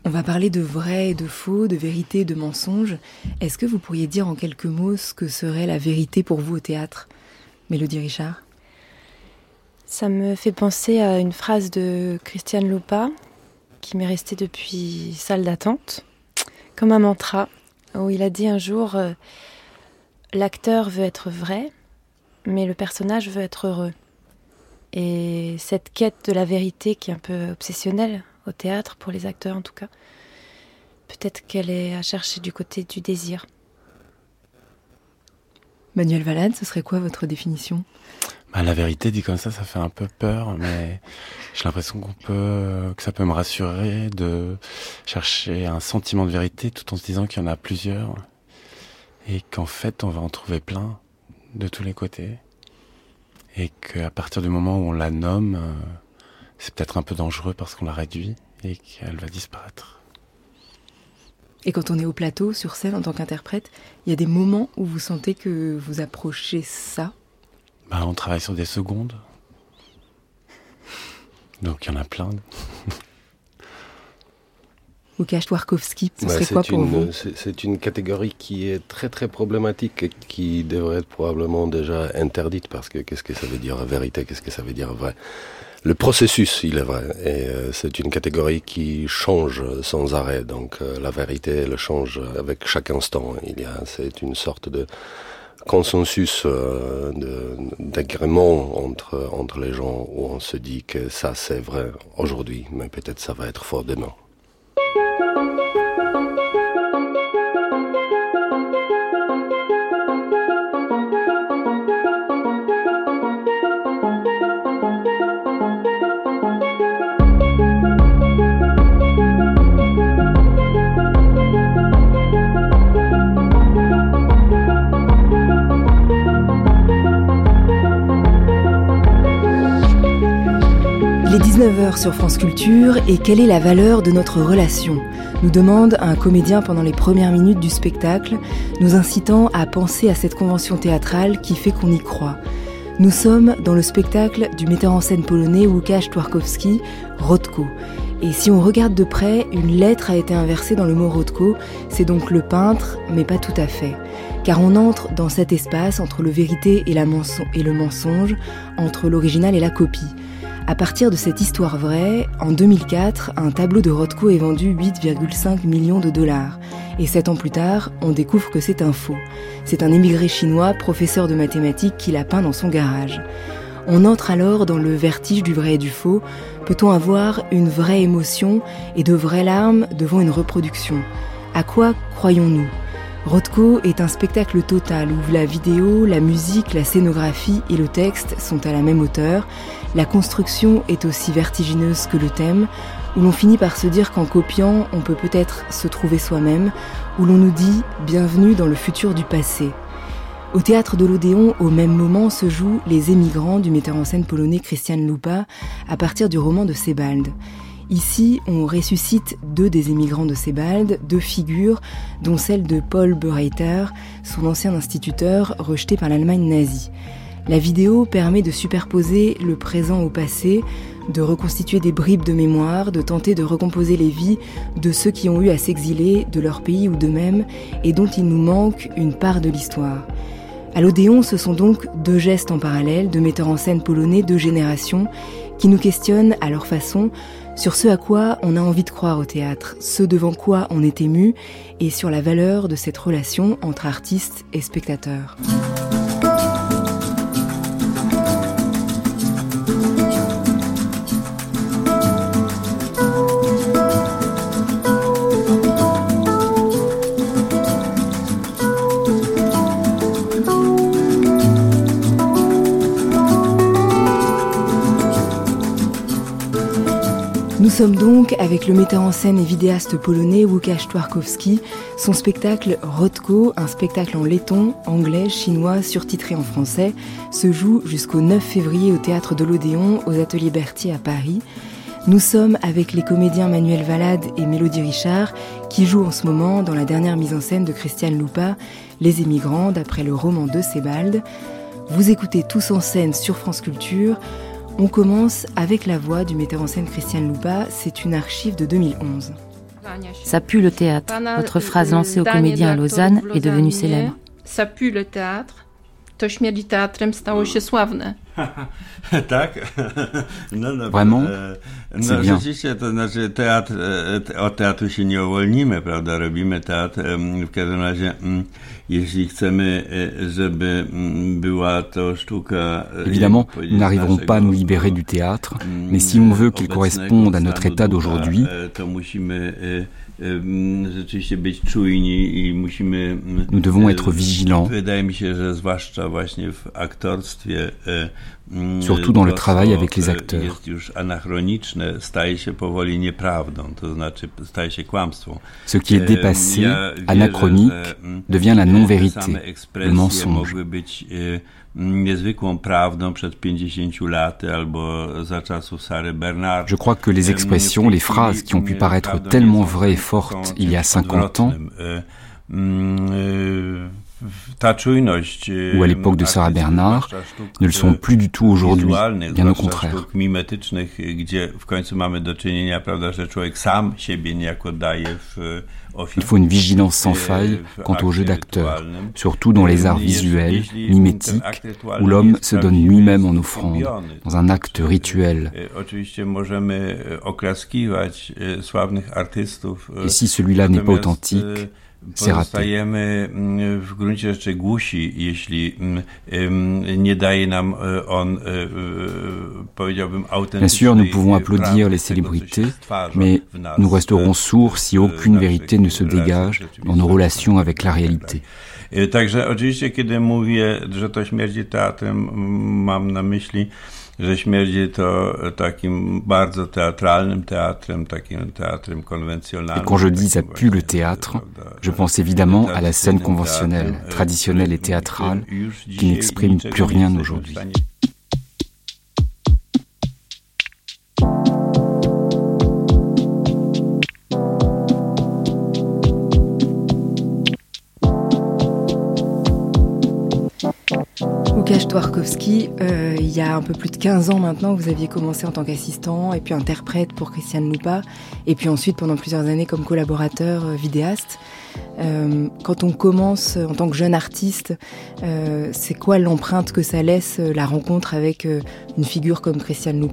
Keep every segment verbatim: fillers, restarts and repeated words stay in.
On va parler de vrai et de faux, de vérité et de mensonge. Est-ce que vous pourriez dire en quelques mots ce que serait la vérité pour vous au théâtre ? Mélodie Richard ? Ça me fait penser à une phrase de Christiane Lupa qui m'est restée depuis salle d'attente, comme un mantra, où il a dit un jour euh, « L'acteur veut être vrai, mais le personnage veut être heureux ». Et cette quête de la vérité qui est un peu obsessionnelle au théâtre, pour les acteurs en tout cas, peut-être qu'elle est à chercher du côté du désir. Manuel Valade, ce serait quoi votre définition ? Bah, la vérité, dit comme ça, ça fait un peu peur, mais j'ai l'impression qu'on peut, que ça peut me rassurer de chercher un sentiment de vérité tout en se disant qu'il y en a plusieurs et qu'en fait, on va en trouver plein de tous les côtés et qu'à partir du moment où on la nomme, c'est peut-être un peu dangereux parce qu'on la réduit et qu'elle va disparaître. Et quand on est au plateau, sur scène, en tant qu'interprète, il y a des moments où vous sentez que vous approchez ça ? Bah, on travaille sur des secondes. Donc il y en a plein. Łukasz Twarkowski, ce bah, serait quoi pour une, vous ? c'est, c'est une catégorie qui est très très problématique et qui devrait être probablement déjà interdite parce que qu'est-ce que ça veut dire vérité, qu'est-ce que ça veut dire vrai ? Le processus, il est vrai, et euh, c'est une catégorie qui change sans arrêt. Donc euh, la vérité, elle change avec chaque instant. Il y a, c'est une sorte de consensus euh, de, d'agrément entre entre les gens où on se dit que ça c'est vrai aujourd'hui, mais peut-être ça va être faux demain. dix-neuf heures sur France Culture, et quelle est la valeur de notre relation ? Nous demande un comédien pendant les premières minutes du spectacle, nous incitant à penser à cette convention théâtrale qui fait qu'on y croit. Nous sommes dans le spectacle du metteur en scène polonais Łukasz Twarkowski, Rodko. Et si on regarde de près, une lettre a été inversée dans le mot Rodko, c'est donc le peintre, mais pas tout à fait. Car on entre dans cet espace entre le vérité et, la menso- et le mensonge, entre l'original et la copie. À partir de cette histoire vraie, en deux mille quatre, un tableau de Rodko est vendu huit virgule cinq millions de dollars. Et sept ans plus tard, on découvre que c'est un faux. C'est un émigré chinois, professeur de mathématiques, qui l'a peint dans son garage. On entre alors dans le vertige du vrai et du faux. Peut-on avoir une vraie émotion et de vraies larmes devant une reproduction ? À quoi croyons-nous ? Rodko est un spectacle total où la vidéo, la musique, la scénographie et le texte sont à la même hauteur. La construction est aussi vertigineuse que le thème, où l'on finit par se dire qu'en copiant, on peut peut-être se trouver soi-même, où l'on nous dit « bienvenue dans le futur du passé ». Au théâtre de l'Odéon, au même moment, se jouent Les émigrants du metteur en scène polonais Christian Lupa à partir du roman de Sebald. Ici, on ressuscite deux des émigrants de Sebald, deux figures, dont celle de Paul Bereiter, son ancien instituteur rejeté par l'Allemagne nazie. La vidéo permet de superposer le présent au passé, de reconstituer des bribes de mémoire, de tenter de recomposer les vies de ceux qui ont eu à s'exiler de leur pays ou d'eux-mêmes et dont il nous manque une part de l'histoire. À l'Odéon, ce sont donc deux gestes en parallèle, de metteurs en scène polonais, deux générations, qui nous questionnent à leur façon sur ce à quoi on a envie de croire au théâtre, ce devant quoi on est ému, et sur la valeur de cette relation entre artistes et spectateurs. Nous sommes donc avec le metteur en scène et vidéaste polonais Łukasz Twarkowski, son spectacle Rodko, un spectacle en letton, anglais, chinois, surtitré en français, se joue jusqu'au neuf février au Théâtre de l'Odéon, aux Ateliers Berthier à Paris. Nous sommes avec les comédiens Manuel Valade et Mélodie Richard, qui jouent en ce moment dans la dernière mise en scène de Christian Lupa, Les émigrants, d'après le roman de Sebald. Vous écoutez Tous en scène sur France Culture. On commence avec la voix du metteur en scène Christian Lupa, c'est une archive de deux mille onze. Ça pue le théâtre. Votre phrase lancée aux comédiens à Lausanne est devenue célèbre. Ça pue le théâtre. To śmierdzi teatrem stało się sławne. Tak? No dobrze. Vraiment? No C'est bien. rzeczywiście, to znaczy teatr, od teatru się nie uwolnimy, prawda? Robimy teatr. W każdym razie, jeśli chcemy, żeby była to sztuka... Évidemment, nous n'arriverons pas à nous libérer du théâtre, mais si on veut qu'il corresponde à notre état d'aujourd'hui, to musimy rzeczywiście być czujni i musimy... nous devons être vigilants, Wydaje mi się, że zwłaszcza właśnie w aktorstwie, surtout dans le travail avec les acteurs. jest już anachroniczne, staje się powoli nieprawdą, to znaczy staje się kłamstwem. Ce qui est dépassé, anachronique, devient la non-vérité, le mensonge. Mogły być niezwykłą prawdą przed pięćdziesięciu laty albo za czasów Sary Bernard. Je crois que les expressions, les phrases qui ont pu paraître tellement vraies et fortes il y a cinquante ans, ou à l'époque de Sarah Bernard, ne le sont plus du tout aujourd'hui, bien au contraire. Il faut une vigilance sans faille quant au jeu d'acteur, surtout dans les arts visuels, mimétiques, où l'homme se donne lui-même en offrande, dans un acte rituel. Et si celui-là n'est pas authentique, c'est raté. Bien sûr, nous pouvons applaudir les célébrités, mais nous resterons sourds si aucune vérité ne se dégage dans nos relations avec la réalité. Także oczywiście, kiedy mówię, że to śmierdzi teatrem, mam na myśli, że śmierdzi to takim bardzo teatralnym teatrem, takim teatrem konwencjonalnym. Et quand je dis ça pue le théâtre, je pense évidemment à la scène conventionnelle, traditionnelle et théâtrale, qui n'exprime plus rien aujourd'hui. Łukasz Twarkowski, euh, il y a un peu plus de quinze ans maintenant, vous aviez commencé en tant qu'assistant et puis interprète pour Cristian Lupa, et puis ensuite pendant plusieurs années comme collaborateur euh, vidéaste. Euh, quand on commence en tant que jeune artiste, euh, c'est quoi l'empreinte que ça laisse, la rencontre avec euh, une figure comme Cristian Lupa ?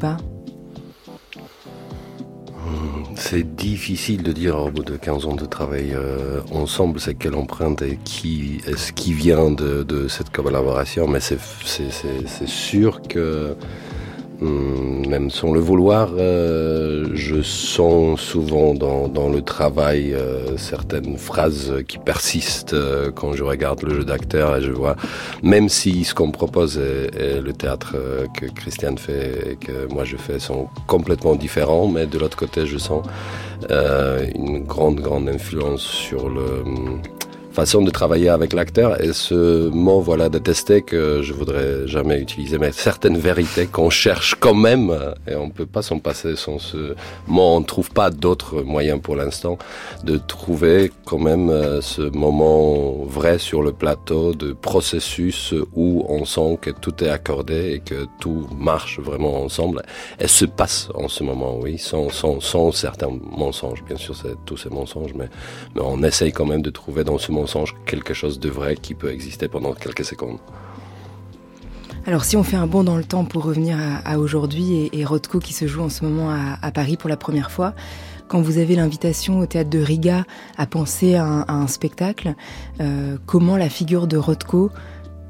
C'est difficile de dire au bout de quinze ans de travail euh, ensemble, c'est quelle empreinte et qui est-ce qui vient de, de cette collaboration, mais c'est, c'est, c'est, c'est sûr que hum, même sans le vouloir, euh, je sens souvent dans, dans le travail euh, certaines phrases qui persistent euh, quand je regarde le jeu d'acteur et je vois, même si ce qu'on propose et, et le théâtre euh, que Cristian fait et que moi je fais sont complètement différents, mais de l'autre côté je sens euh, une grande grande influence sur le hum, façon de travailler avec l'acteur, et ce mot voilà détesté que je voudrais jamais utiliser, mais certaines vérités qu'on cherche quand même, et on peut pas s'en passer sans ce mot. On trouve pas d'autres moyens pour l'instant de trouver quand même ce moment vrai sur le plateau de processus où on sent que tout est accordé et que tout marche vraiment ensemble et se passe en ce moment, oui, sans, sans, sans certains mensonges. Bien sûr, c'est tous ces mensonges, mais, mais on essaye quand même de trouver dans ce mensonge quelque chose de vrai qui peut exister pendant quelques secondes. Alors si on fait un bond dans le temps pour revenir à, à aujourd'hui et, et Rothko qui se joue en ce moment à, à Paris pour la première fois, quand vous avez l'invitation au théâtre de Riga à penser à un, à un spectacle, euh, comment la figure de Rothko arrive ?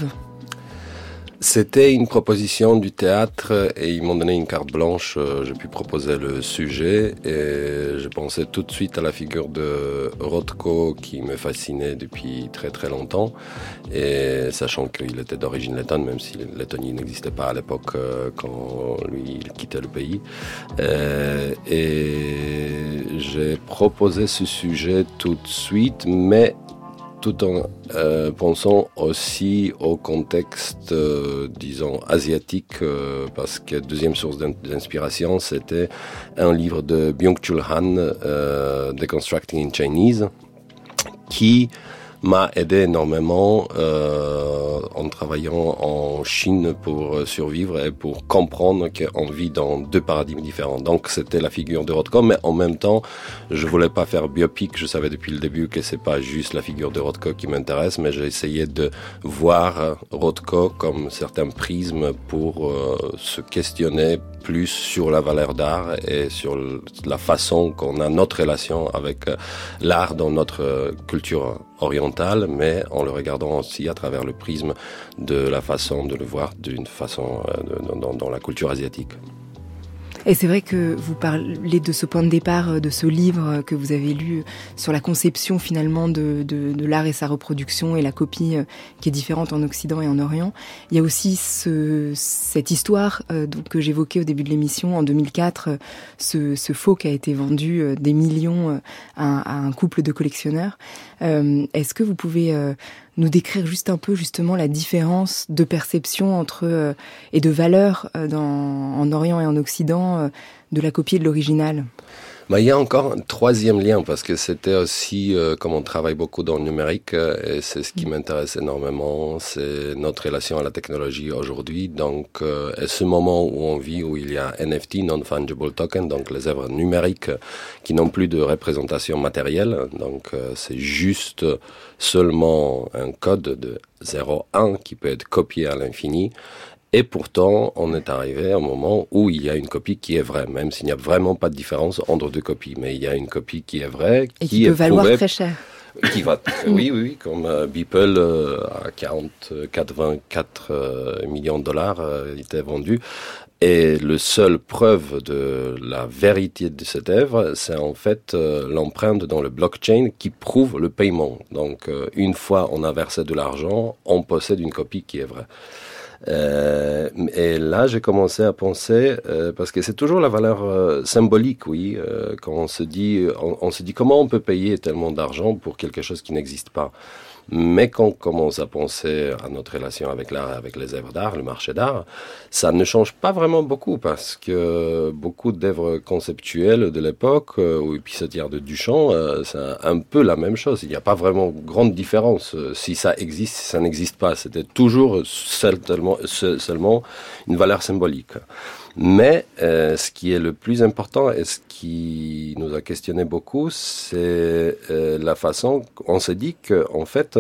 C'était une proposition du théâtre et ils m'ont donné une carte blanche, j'ai pu proposer le sujet et je pensais tout de suite à la figure de Rothko qui me fascinait depuis très très longtemps, et sachant qu'il était d'origine lettonne, même si la Lettonie n'existait pas à l'époque quand lui il quittait le pays, et j'ai proposé ce sujet tout de suite, mais tout en euh, pensant aussi au contexte, euh, disons, asiatique, euh, parce que deuxième source d'inspiration, c'était un livre de Byung-Chul Han, euh, Deconstructing in Chinese, qui m'a aidé énormément euh, en travaillant en Chine pour survivre et pour comprendre qu'on vit dans deux paradigmes différents. Donc c'était la figure de Rothko, mais en même temps, je voulais pas faire biopic. Je savais depuis le début que c'est pas juste la figure de Rothko qui m'intéresse, mais j'ai essayé de voir Rothko comme certains prismes pour euh, se questionner plus sur la valeur d'art et sur la façon qu'on a notre relation avec l'art dans notre culture orientale, mais en le regardant aussi à travers le prisme de la façon de le voir d'une façon euh, dans, dans la culture asiatique. Et c'est vrai que vous parlez de ce point de départ, de ce livre que vous avez lu sur la conception finalement de, de, de l'art et sa reproduction et la copie qui est différente en Occident et en Orient. Il y a aussi ce, cette histoire euh, donc, que j'évoquais au début de l'émission en deux mille quatre, ce, ce faux qui a été vendu euh, des millions à, à un couple de collectionneurs. Euh, est-ce que vous pouvez euh, nous décrire juste un peu justement la différence de perception entre euh, et de valeur euh, dans, en Orient et en Occident euh, de la copie et de l'original? Bah, il y a encore un troisième lien parce que c'était aussi euh, comme on travaille beaucoup dans le numérique euh, et c'est ce qui m'intéresse énormément, c'est notre relation à la technologie aujourd'hui. Donc, euh, et ce moment où on vit où il y a N F T, non-fungible token, donc les œuvres numériques euh, qui n'ont plus de représentation matérielle. Donc, euh, c'est juste seulement un code de zéro un qui peut être copié à l'infini. Et pourtant, on est arrivé à un moment où il y a une copie qui est vraie, même s'il n'y a vraiment pas de différence entre deux copies. Mais il y a une copie qui est vraie, et qui, qui peut est valoir prouvée, très cher. Qui va, oui, oui, oui, comme euh, Beeple euh, à quarante, quatre-vingt-quatre euh, millions de dollars euh, il était vendu. Et le seul preuve de la vérité de cette œuvre, c'est en fait euh, l'empreinte dans le blockchain qui prouve le paiement. Donc, euh, une fois on a versé de l'argent, on possède une copie qui est vraie. Euh, et là, j'ai commencé à penser, euh, parce que c'est toujours la valeur euh, symbolique, oui, euh, quand on se dit, on, on se dit comment on peut payer tellement d'argent pour quelque chose qui n'existe pas. Mais quand on commence à penser à notre relation avec l'art, avec les œuvres d'art, le marché d'art, ça ne change pas vraiment beaucoup parce que beaucoup d'œuvres conceptuelles de l'époque, euh, ou épistolaires de Duchamp, euh, c'est un peu la même chose. Il n'y a pas vraiment grande différence. Si ça existe, si ça n'existe pas, c'était toujours seulement, seulement une valeur symbolique. Mais euh, ce qui est le plus important et ce qui nous a questionné beaucoup, c'est euh, la façon on s'est dit que en fait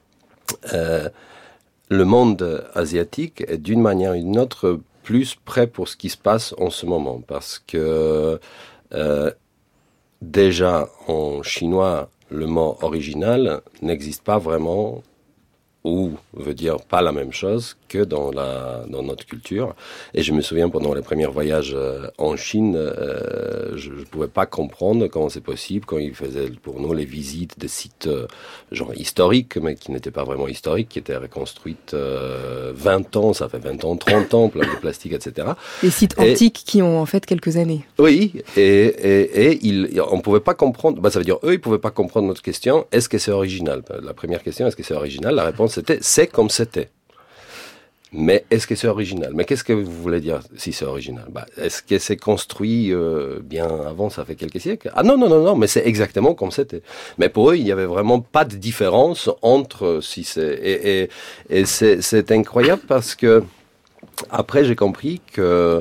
euh, le monde asiatique est d'une manière ou d'une autre plus prêt pour ce qui se passe en ce moment, parce que euh, déjà en chinois le mot original n'existe pas vraiment, ou veut dire pas la même chose que dans la dans notre culture. Et je me souviens pendant les premiers voyages euh, en Chine, euh, je ne pouvais pas comprendre comment c'est possible quand ils faisaient pour nous les visites des sites euh, genre historiques, mais qui n'étaient pas vraiment historiques, qui étaient reconstruites euh, vingt ans, ça fait vingt ans, trente ans, plein de plastique, et cetera. Des sites et, antiques qui ont en fait quelques années. Oui, et, et, et ils, on ne pouvait pas comprendre, bah, ça veut dire eux, ils ne pouvaient pas comprendre notre question, est-ce que c'est original? La première question, est-ce que c'est original? La réponse c'était, c'est comme c'était. Mais est-ce que c'est original? Mais qu'est-ce que vous voulez dire si c'est original? Bah, est-ce que c'est construit euh, bien avant, ça fait quelques siècles? Ah non, non, non, non, mais c'est exactement comme c'était. Mais pour eux, il n'y avait vraiment pas de différence entre si c'est... Et, et, et c'est, c'est incroyable parce que après, j'ai compris que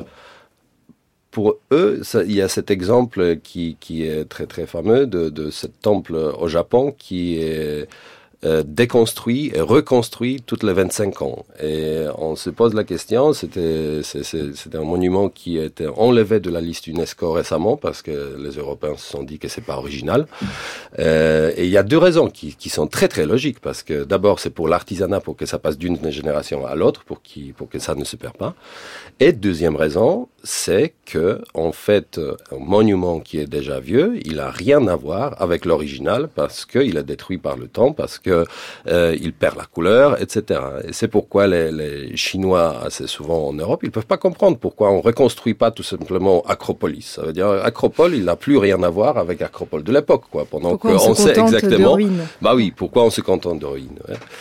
pour eux, ça, il y a cet exemple qui, qui est très, très fameux de, de ce temple au Japon qui est... Euh, déconstruit et reconstruit toutes les vingt-cinq ans. Et on se pose la question, c'était, c'est, c'est, c'était un monument qui a été enlevé de la liste UNESCO récemment parce que les Européens se sont dit que c'est pas original. Euh, et il y a deux raisons qui, qui sont très très logiques, parce que d'abord c'est pour l'artisanat, pour que ça passe d'une génération à l'autre, pour, qui, pour que ça ne se perd pas. Et deuxième raison, c'est que en fait un monument qui est déjà vieux, il a rien à voir avec l'original parce qu'il est détruit par le temps, parce que euh, il perd la couleur, et cetera. Et c'est pourquoi les, les Chinois, assez souvent en Europe, ils peuvent pas comprendre pourquoi on reconstruit pas tout simplement Acropolis. Ça veut dire Acropole, il n'a plus rien à voir avec Acropole de l'époque, quoi. Pendant pourquoi qu'on on sait exactement. De ruines. Bah oui, pourquoi on se contente de ruines. Ouais.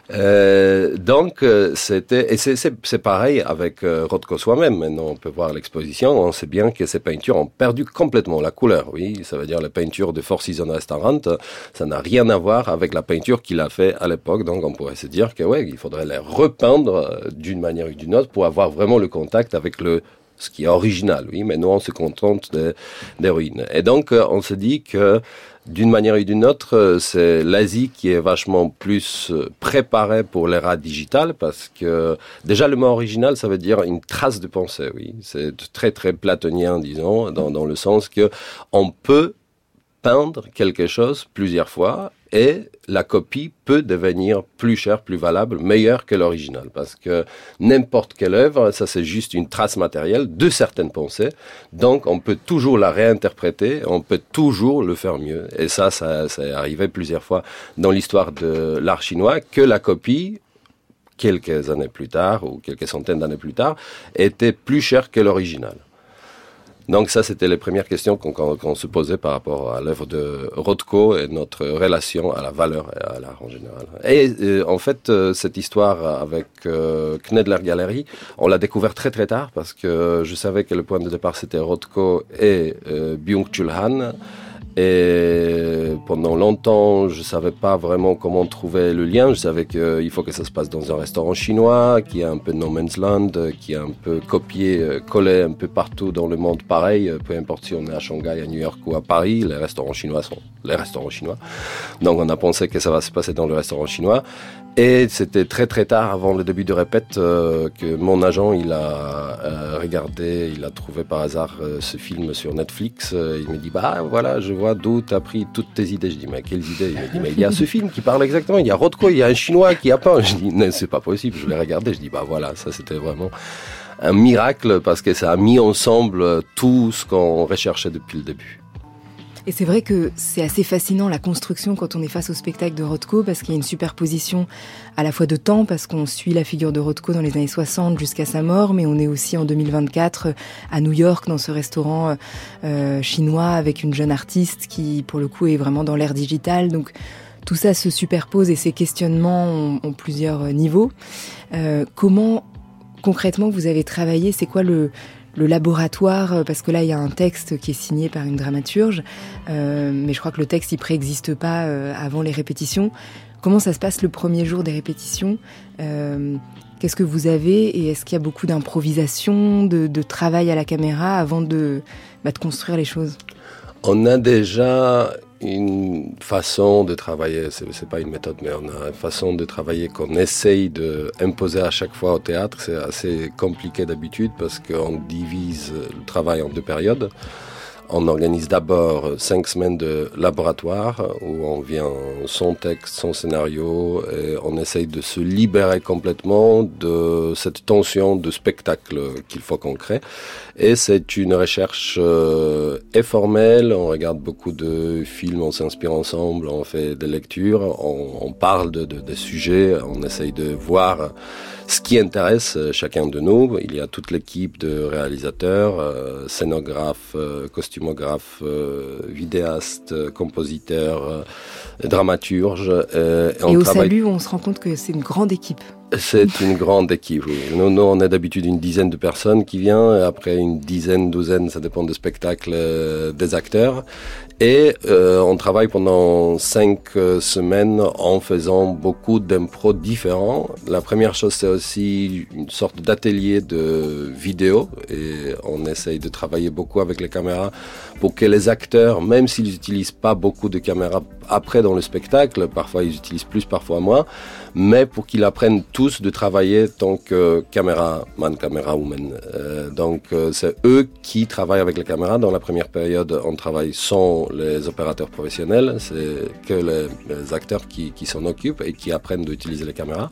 Euh, donc, c'était, et c'est, c'est, c'est pareil avec euh, Rothko soi-même. Maintenant, on peut voir l'exposition, on sait bien que ces peintures ont perdu complètement la couleur, oui. Ça veut dire la peinture de Four Seasons Restaurant, ça n'a rien à voir avec la peinture qu'il a fait à l'époque. Donc, on pourrait se dire que, ouais, il faudrait les repeindre d'une manière ou d'une autre pour avoir vraiment le contact avec le, ce qui est original, oui. Mais nous, on se contente des, des ruines. Et donc, on se dit que, d'une manière ou d'une autre, c'est l'Asie qui est vachement plus préparée pour l'ère digitale parce que déjà le mot original, ça veut dire une trace de pensée, oui. C'est très très platonien, disons, dans, dans le sens que on peut peindre quelque chose plusieurs fois et la copie peut devenir plus chère, plus valable, meilleure que l'original. Parce que n'importe quelle œuvre, ça c'est juste une trace matérielle de certaines pensées. Donc on peut toujours la réinterpréter, on peut toujours le faire mieux. Et ça, ça, ça est arrivé plusieurs fois dans l'histoire de l'art chinois, que la copie, quelques années plus tard, ou quelques centaines d'années plus tard, était plus chère que l'original. Donc ça, c'était les premières questions qu'on, qu'on, qu'on se posait par rapport à l'œuvre de Rothko et notre relation à la valeur et à l'art en général. Et euh, en fait, euh, cette histoire avec euh, Knedler Gallery, on l'a découvert très très tard parce que je savais que le point de départ c'était Rothko et euh, Byung-Chul Han. Et pendant longtemps, je savais pas vraiment comment trouver le lien. Je savais qu'il faut que ça se passe dans un restaurant chinois, qui est un peu no man's land, qui est un peu copié, collé un peu partout dans le monde pareil. Peu importe si on est à Shanghai, à New York ou à Paris, les restaurants chinois sont les restaurants chinois. Donc on a pensé que ça va se passer dans le restaurant chinois. Et c'était très très tard avant le début de répète euh, que mon agent il a euh, regardé, il a trouvé par hasard euh, ce film sur Netflix. Euh, il me dit bah voilà, je vois d'où tu as pris toutes tes idées. Je dis mais quelles idées? Il me dit mais il y a ce film qui parle exactement, il y a Rothko, il y a un Chinois qui a peint. Je dis non, c'est pas possible, je l'ai regardé. Je dis bah voilà, ça c'était vraiment un miracle parce que ça a mis ensemble tout ce qu'on recherchait depuis le début. Et c'est vrai que c'est assez fascinant la construction quand on est face au spectacle de Rothko parce qu'il y a une superposition à la fois de temps parce qu'on suit la figure de Rothko dans les années soixante jusqu'à sa mort, mais on est aussi en deux mille vingt-quatre à New York dans ce restaurant euh, chinois avec une jeune artiste qui pour le coup est vraiment dans l'ère digitale. Donc tout ça se superpose et ces questionnements ont, ont plusieurs niveaux. Euh, comment concrètement vous avez travaillé? C'est quoi le le laboratoire, parce que là il y a un texte qui est signé par une dramaturge, euh, mais je crois que le texte il préexiste pas euh, avant les répétitions. Comment ça se passe le premier jour des répétitions? euh, Qu'est-ce que vous avez et est-ce qu'il y a beaucoup d'improvisation, de, de travail à la caméra avant de, bah, de construire les choses? On a déjà une façon de travailler, c'est, c'est pas une méthode, mais on a une façon de travailler qu'on essaye d'imposer à chaque fois au théâtre. C'est assez compliqué d'habitude parce qu'on divise le travail en deux périodes. On organise d'abord cinq semaines de laboratoire où on vient sans texte, sans scénario et on essaye de se libérer complètement de cette tension de spectacle qu'il faut qu'on crée. Et c'est une recherche euh, informelle, on regarde beaucoup de films, on s'inspire ensemble, on fait des lectures, on, on parle de, de, de sujets, on essaye de voir ce qui intéresse chacun de nous. Il y a toute l'équipe de réalisateurs, euh, scénographes, euh, costumographes, euh, vidéastes, compositeurs, euh, dramaturges. Euh, et, et au travaille... Salut, on se rend compte que c'est une grande équipe. C'est une grande équipe, oui. Nous, nous, on est d'habitude une dizaine de personnes qui viennent, et après une dizaine, douzaine, ça dépend du spectacle, euh, des acteurs. Et euh, on travaille pendant cinq euh, semaines en faisant beaucoup d'impros différents. La première chose, c'est aussi une sorte d'atelier de vidéo. Et on essaye de travailler beaucoup avec les caméras pour que les acteurs, même s'ils n'utilisent pas beaucoup de caméras après dans le spectacle, parfois ils utilisent plus, parfois moins, mais pour qu'ils apprennent tous de travailler tant que caméraman, camérawoman. Euh, donc euh, c'est eux qui travaillent avec les caméras. Dans la première période, on travaille sans les opérateurs professionnels, c'est que les, les acteurs qui, qui s'en occupent et qui apprennent d'utiliser les caméras.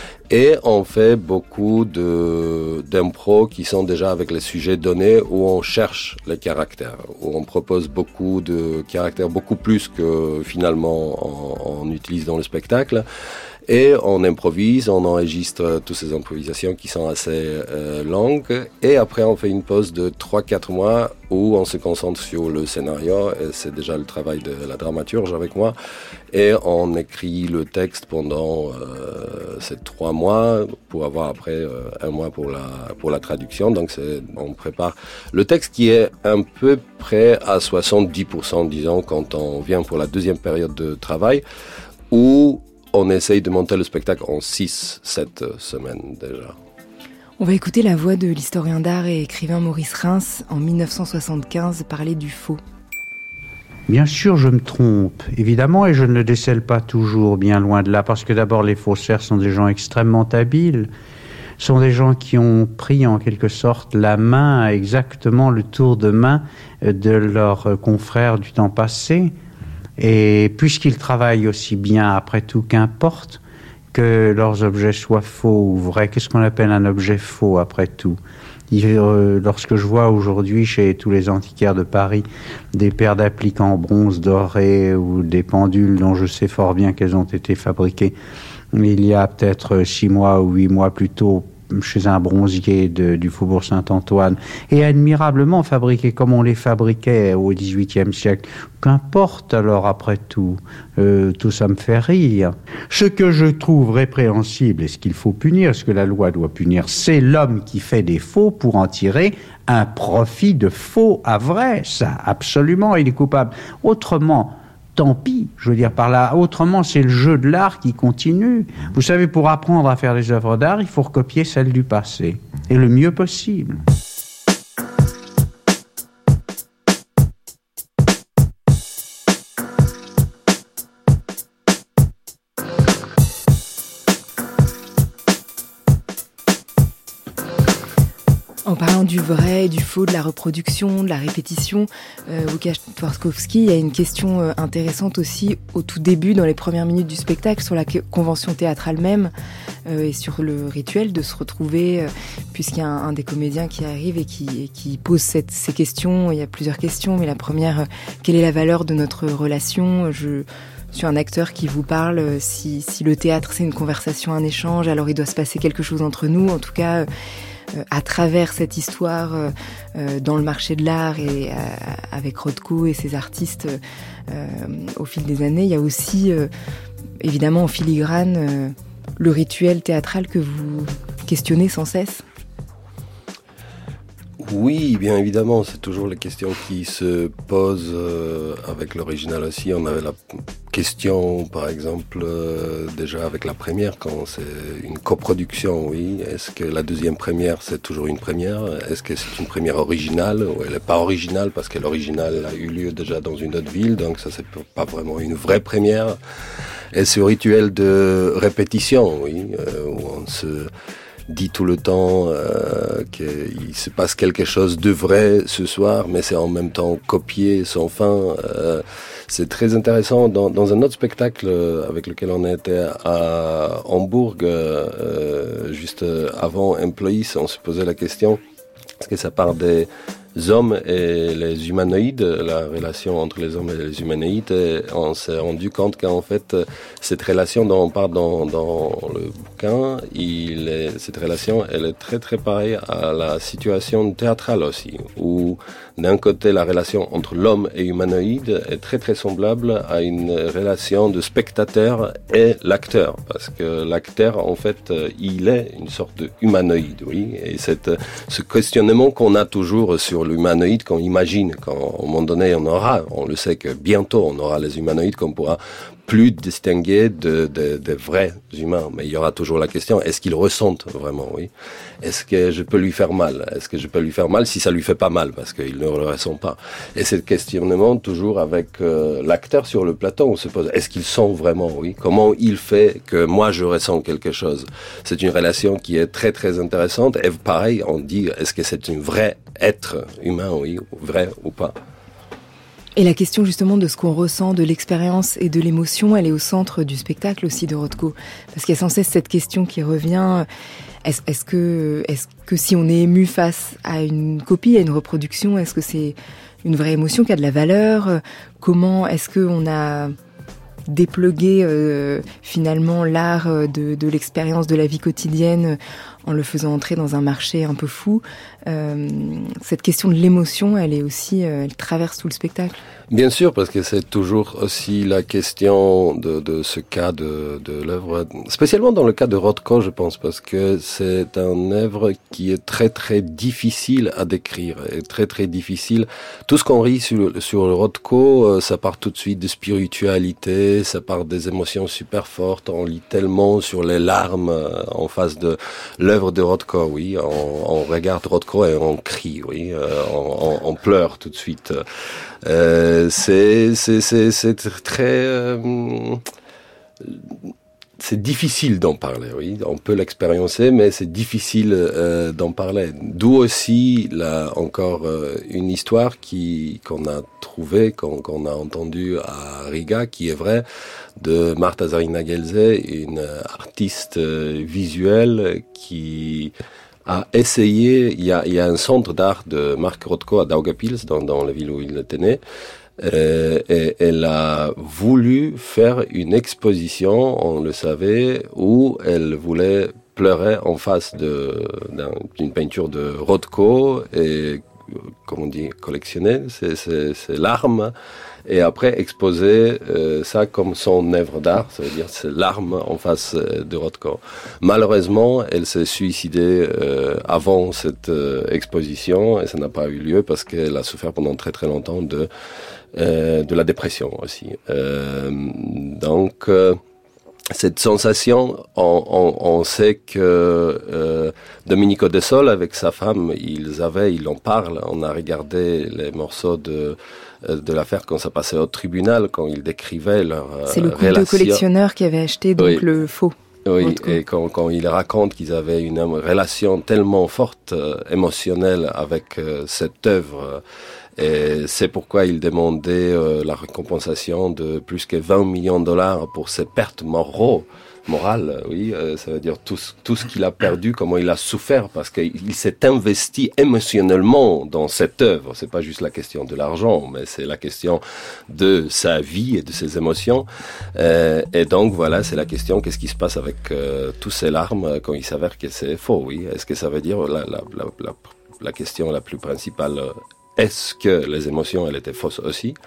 Et on fait beaucoup de, d'impro qui sont déjà avec les sujets donnés où on cherche les caractères, où on propose beaucoup de caractères, beaucoup plus que finalement on, on utilise dans le spectacle. Et on improvise, on enregistre toutes ces improvisations qui sont assez euh, longues. Et après, on fait une pause de trois quatre mois où on se concentre sur le scénario. Et c'est déjà le travail de la dramaturge avec moi. Et on écrit le texte pendant euh, ces trois mois pour avoir après euh, un mois pour la, pour la traduction. Donc c'est, on prépare le texte qui est un peu près à soixante-dix pour cent, disons, quand on vient pour la deuxième période de travail, où on essaye de monter le spectacle en six sept semaines déjà. On va écouter la voix de l'historien d'art et écrivain Maurice Reims en dix-neuf cent soixante-quinze parler du faux. Bien sûr, je me trompe, évidemment, et je ne le décèle pas toujours, bien loin de là, parce que d'abord, les faussaires sont des gens extrêmement habiles, sont des gens qui ont pris en quelque sorte la main, exactement le tour de main de leurs confrères du temps passé. Et puisqu'ils travaillent aussi bien, après tout, qu'importe que leurs objets soient faux ou vrais, qu'est-ce qu'on appelle un objet faux, après tout ? Lorsque je vois aujourd'hui chez tous les antiquaires de Paris des paires d'appliques en bronze doré ou des pendules dont je sais fort bien qu'elles ont été fabriquées il y a peut-être six mois ou huit mois plus tôt chez un bronzier de, du Faubourg Saint-Antoine et admirablement fabriqués comme on les fabriquait au dix-huitième siècle. Qu'importe alors après tout, euh, tout ça me fait rire. Ce que je trouve répréhensible et ce qu'il faut punir, ce que la loi doit punir, c'est l'homme qui fait des faux pour en tirer un profit de faux à vrai. Ça, absolument, il est coupable. Autrement, tant pis, je veux dire par là, autrement c'est le jeu de l'art qui continue. Vous savez, pour apprendre à faire des œuvres d'art, il faut recopier celles du passé, et le mieux possible. En parlant du vrai, du faux, de la reproduction, de la répétition, euh, Łukasz Twarkowski, il y a une question euh, intéressante aussi au tout début, dans les premières minutes du spectacle, sur la convention théâtrale même euh, et sur le rituel de se retrouver, euh, puisqu'il y a un, un des comédiens qui arrive et qui, et qui pose cette, ces questions. Il y a plusieurs questions, mais la première, euh, quelle est la valeur de notre relation ? Je suis un acteur qui vous parle, euh, si, si le théâtre c'est une conversation, un échange, alors il doit se passer quelque chose entre nous, en tout cas... Euh, Euh, à travers cette histoire euh, euh, dans le marché de l'art et euh, avec Rothko et ses artistes euh, au fil des années, il y a aussi euh, évidemment en filigrane euh, le rituel théâtral que vous questionnez sans cesse. Oui, bien évidemment, c'est toujours la question qui se pose euh, avec l'original aussi. On avait la question, par exemple, euh, déjà avec la première, quand c'est une coproduction, oui. Est-ce que la deuxième première, c'est toujours une première ? Est-ce que c'est une première originale ou elle n'est pas originale parce que l'original a eu lieu déjà dans une autre ville, donc ça c'est pas vraiment une vraie première. Et ce rituel de répétition, oui, euh, où on se... dit tout le temps euh, qu'il se passe quelque chose de vrai ce soir, mais c'est en même temps copié sans fin. Euh, c'est très intéressant. Dans, dans un autre spectacle avec lequel on était à Hambourg, euh, juste avant Employees, on se posait la question, est-ce que ça part des hommes et les humanoïdes, la relation entre les hommes et les humanoïdes, et on s'est rendu compte qu'en fait, cette relation dont on parle dans, dans le bouquin, il est, cette relation, elle est très très pareille à la situation théâtrale aussi, où d'un côté, la relation entre l'homme et humanoïde est très très semblable à une relation de spectateur et l'acteur, parce que l'acteur, en fait, il est une sorte de humanoïde, oui, et cette, ce questionnement qu'on a toujours sur l'humanoïde, qu'on imagine, qu'à un moment donné on aura, on le sait que bientôt on aura les humanoïdes qu'on pourra plus distinguer de, de, de vrais humains. Mais il y aura toujours la question, est-ce qu'ils ressentent vraiment, oui? Est-ce que je peux lui faire mal? Est-ce que je peux lui faire mal si ça lui fait pas mal? Parce qu'il ne le ressent pas. Et ce questionnement, toujours avec euh, l'acteur sur le plateau, on se pose, est-ce qu'il sent vraiment, oui? Comment il fait que moi je ressens quelque chose? C'est une relation qui est très très intéressante. Et pareil, on dit, est-ce que c'est un vrai être humain, oui? Vrai ou pas? Et la question justement de ce qu'on ressent, de l'expérience et de l'émotion, elle est au centre du spectacle aussi de Rothko. Parce qu'il y a sans cesse cette question qui revient, est-ce, est-ce que, est-ce que si on est ému face à une copie, à une reproduction, est-ce que c'est une vraie émotion qui a de la valeur? Comment est-ce qu'on a dépluguer euh, finalement l'art de, de l'expérience de la vie quotidienne en le faisant entrer dans un marché un peu fou. Euh, cette question de l'émotion, elle est aussi, euh, elle traverse tout le spectacle. Bien sûr, parce que c'est toujours aussi la question de, de ce cas de, de l'œuvre, spécialement dans le cas de Rothko, je pense, parce que c'est un œuvre qui est très très difficile à décrire, et très très difficile. Tout ce qu'on rit sur, sur Rothko, ça part tout de suite de spiritualité, ça part des émotions super fortes, on lit tellement sur les larmes en face de l'œuvre de Rothko, oui, on, on regarde Rothko et on crie, oui, on, on, on pleure tout de suite. Euh, c'est, c'est, c'est, c'est très, euh, c'est difficile d'en parler, oui. On peut l'expériencer, mais c'est difficile euh, d'en parler. D'où aussi, là, encore euh, une histoire qui, qu'on a trouvée, qu'on, qu'on a entendue à Riga, qui est vraie, de Marta Zarina-Gelze, une artiste euh, visuelle qui a essayé, il y a, il y a un centre d'art de Mark Rothko à Daugavpils, dans, dans la ville où il était né, euh, et elle a voulu faire une exposition, on le savait, où elle voulait pleurer en face de, d'un, d'une peinture de Rothko, et, comme on dit, collectionner ses, ses, ses larmes, et après exposer euh, ça comme son œuvre d'art, ça veut dire ses larmes en face euh, de Rothko. Malheureusement, elle s'est suicidée euh, avant cette euh, exposition, et ça n'a pas eu lieu parce qu'elle a souffert pendant très très longtemps de euh, de la dépression aussi. Euh, donc euh, cette sensation, on, on, on sait que euh, Domenico De Sole, avec sa femme, ils avaient, ils en parlent. On a regardé les morceaux de de l'affaire quand ça passait au tribunal, quand ils décrivaient leur relation. C'est le couple de collectionneurs qui avait acheté donc oui. le faux. Oui, et quand, quand ils racontent qu'ils avaient une relation tellement forte, euh, émotionnelle avec euh, cette œuvre, et c'est pourquoi ils demandaient euh, la récompensation de plus que vingt millions de dollars pour ses pertes moraux. Morale, oui, euh, ça veut dire tout, tout ce qu'il a perdu, comment il a souffert, parce qu'il s'est investi émotionnellement dans cette œuvre. C'est pas juste la question de l'argent, mais c'est la question de sa vie et de ses émotions. Euh, et donc voilà, c'est la question, qu'est-ce qui se passe avec euh, tous ces larmes quand il s'avère que c'est faux, oui. Est-ce que ça veut dire, la, la, la, la, la question la plus principale, est-ce que les émotions, elles étaient fausses aussi?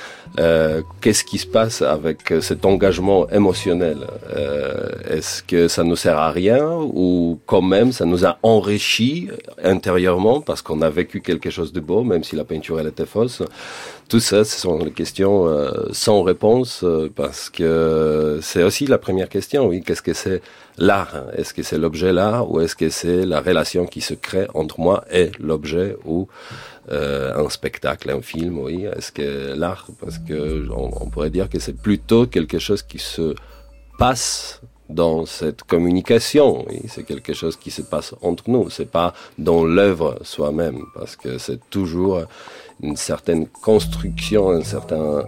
Euh, qu'est-ce qui se passe avec cet engagement émotionnel? euh, Est-ce que ça nous sert à rien ou quand même ça nous a enrichi intérieurement parce qu'on a vécu quelque chose de beau, même si la peinture elle était fausse? Tout ça, ce sont des questions euh, sans réponse euh, parce que c'est aussi la première question. Oui, qu'est-ce que c'est l'art? Est-ce que c'est l'objet l'art ou est-ce que c'est la relation qui se crée entre moi et l'objet ou euh, un spectacle, un film? Oui, est-ce que l'art, parce que on, on pourrait dire que c'est plutôt quelque chose qui se passe dans cette communication, oui, c'est quelque chose qui se passe entre nous, c'est pas dans l'œuvre soi-même, parce que c'est toujours une certaine construction, un certain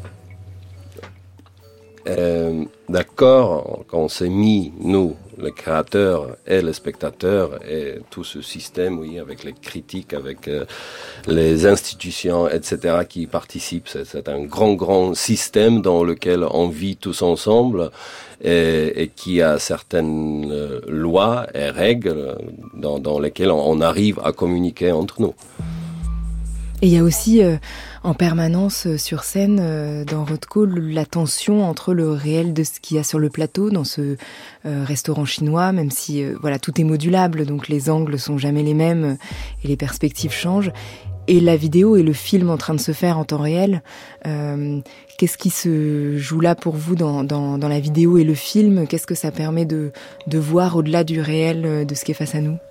euh, d'accord quand on s'est mis, nous, le créateur et le spectateur, et tout ce système, oui, avec les critiques, avec euh, les institutions, et cetera, qui participent. C'est, c'est un grand, grand système dans lequel on vit tous ensemble et, et qui a certaines euh, lois et règles dans, dans lesquelles on, on arrive à communiquer entre nous. Et il y a aussi euh, en permanence euh, sur scène, euh, dans Rothko, la tension entre le réel de ce qu'il y a sur le plateau, dans ce euh, restaurant chinois, même si euh, voilà, tout est modulable, donc les angles sont jamais les mêmes euh, et les perspectives changent, et la vidéo et le film en train de se faire en temps réel. Euh, qu'est-ce qui se joue là pour vous dans, dans, dans la vidéo et le film? Qu'est-ce que ça permet de, de voir au-delà du réel, de ce qui est face à nous?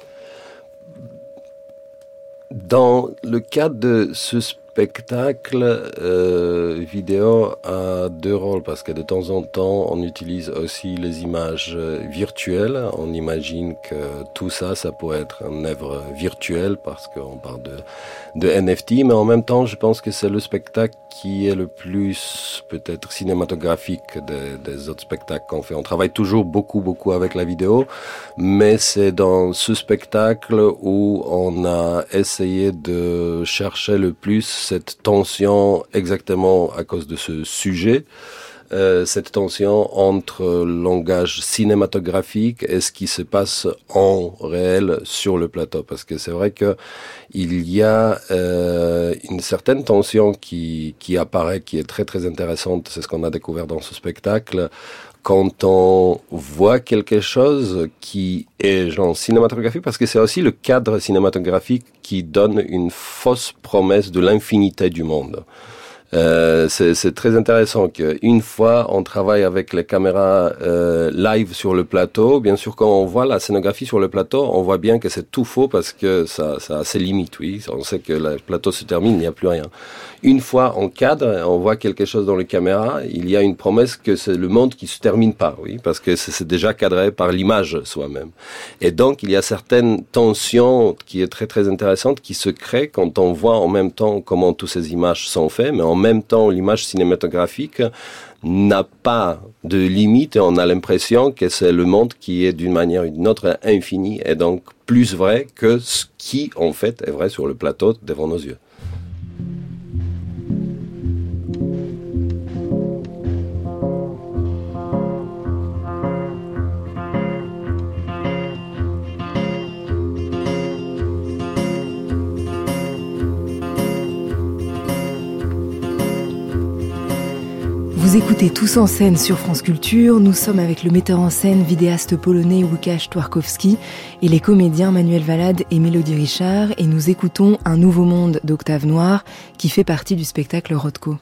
Dans le cadre de ce spectacle, euh, vidéo a deux rôles, parce que de temps en temps, on utilise aussi les images virtuelles. On imagine que tout ça, ça pourrait être une œuvre virtuelle, parce qu'on parle de, de N F T, mais en même temps, je pense que c'est le spectacle qui est le plus peut-être cinématographique des, des autres spectacles qu'on fait. On travaille toujours beaucoup, beaucoup avec la vidéo, mais c'est dans ce spectacle où on a essayé de chercher le plus cette tension exactement à cause de ce sujet. Euh, cette tension entre langage cinématographique et ce qui se passe en réel sur le plateau, parce que c'est vrai que il y a euh, une certaine tension qui qui apparaît, qui est très très intéressante. C'est ce qu'on a découvert dans ce spectacle. Quand on voit quelque chose qui est genre cinématographique, parce que c'est aussi le cadre cinématographique qui donne une fausse promesse de l'infinité du monde. Euh, c'est, c'est très intéressant qu'une fois on travaille avec les caméras euh, live sur le plateau, bien sûr quand on voit la scénographie sur le plateau, on voit bien que c'est tout faux parce que ça, ça a ses limites, oui. On sait que le plateau se termine, il n'y a plus rien. Une fois on cadre, on voit quelque chose dans les caméras, il y a une promesse que c'est le monde qui se termine pas, oui, parce que c'est, c'est déjà cadré par l'image soi-même. Et donc il y a certaines tensions qui est très très intéressante qui se créent quand on voit en même temps comment toutes ces images sont faites, mais en En même temps, l'image cinématographique n'a pas de limite et on a l'impression que c'est le monde qui est d'une manière ou d'une autre infini et donc plus vrai que ce qui, en fait, est vrai sur le plateau devant nos yeux. Vous écoutez Tous en scène sur France Culture. Nous sommes avec le metteur en scène, vidéaste polonais Łukasz Twarkowski et les comédiens Manuel Valade et Mélodie Richard. Et nous écoutons Un nouveau monde d'Octave Noir qui fait partie du spectacle Rothko.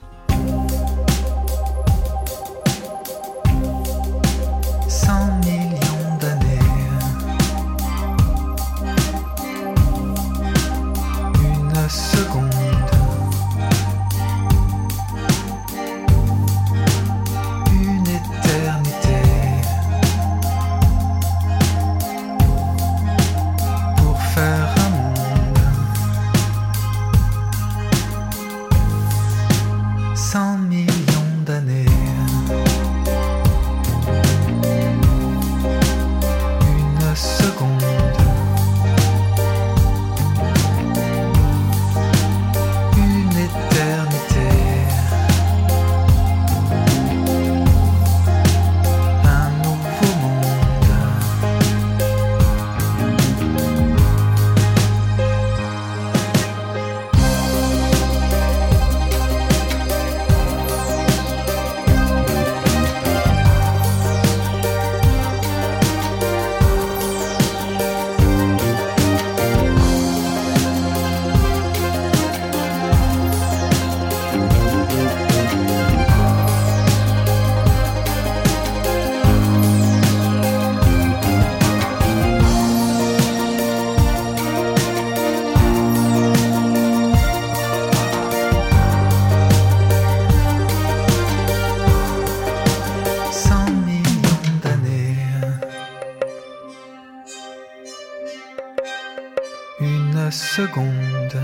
Seconde,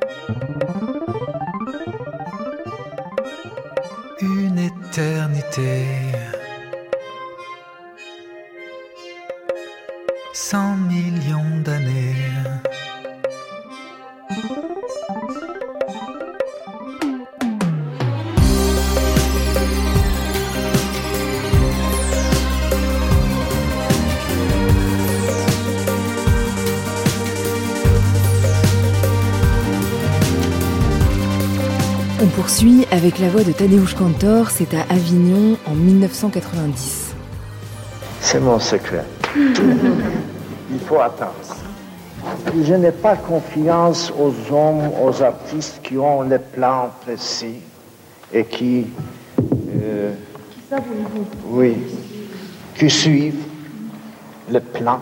une éternité, cent millions d'années. On poursuit avec la voix de Tadeusz Kantor, c'est à Avignon en dix-neuf cent quatre-vingt-dix. C'est mon secret. Il faut attendre. Je n'ai pas confiance aux hommes, aux artistes qui ont les plans précis et qui... Euh, oui, qui suivent le plan.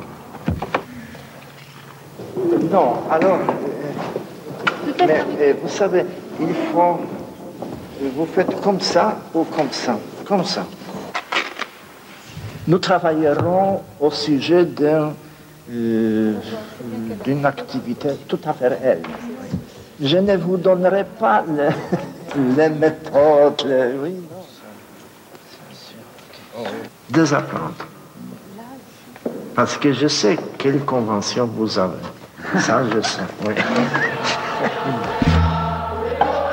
Non, alors... Euh, mais euh, vous savez... Il faut, vous faites comme ça ou comme ça, comme ça. Nous travaillerons au sujet d'un, euh, d'une activité tout à fait réelle. Je ne vous donnerai pas le, les méthodes, les, oui, des apprendre. Parce que je sais quelle convention vous avez. Ça, je sais, oui.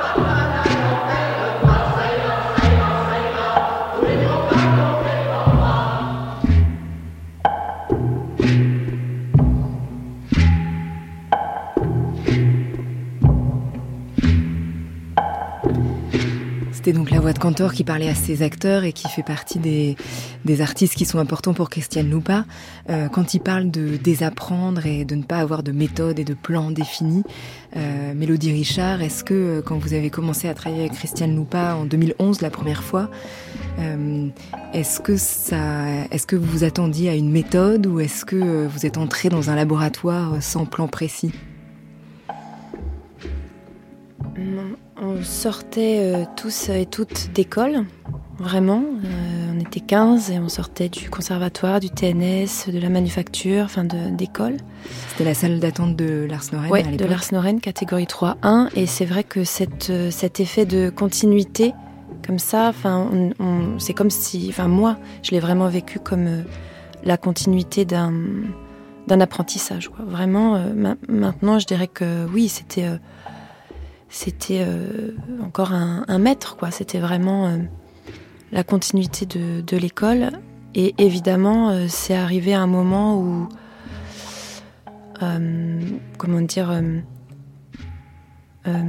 Conrad Cantor qui parlait à ses acteurs et qui fait partie des, des artistes qui sont importants pour Christiane Lupa. Euh, quand il parle de désapprendre et de ne pas avoir de méthode et de plan défini, euh, Mélodie Richard, est-ce que quand vous avez commencé à travailler avec Christiane Lupa en deux mille onze la première fois, euh, est-ce que ça, est-ce que vous vous attendiez à une méthode ou est-ce que vous êtes entré dans un laboratoire sans plan précis ? On sortait euh, tous et toutes d'école, vraiment. Euh, on était quinze et on sortait du conservatoire, du T N S, de la manufacture, enfin de, d'école. C'était la salle d'attente de Lars Noren ouais, à l'époque. de Lars Noren, catégorie trois un. Et c'est vrai que cette, euh, cet effet de continuité, comme ça, enfin, on, on, c'est comme si... Enfin, moi, je l'ai vraiment vécu comme euh, la continuité d'un, d'un apprentissage, quoi. Vraiment, euh, ma, maintenant, je dirais que oui, c'était... Euh, C'était euh, encore un, un maître, quoi. C'était vraiment euh, la continuité de, de l'école. Et évidemment, euh, c'est arrivé à un moment où, euh, comment dire, euh, euh,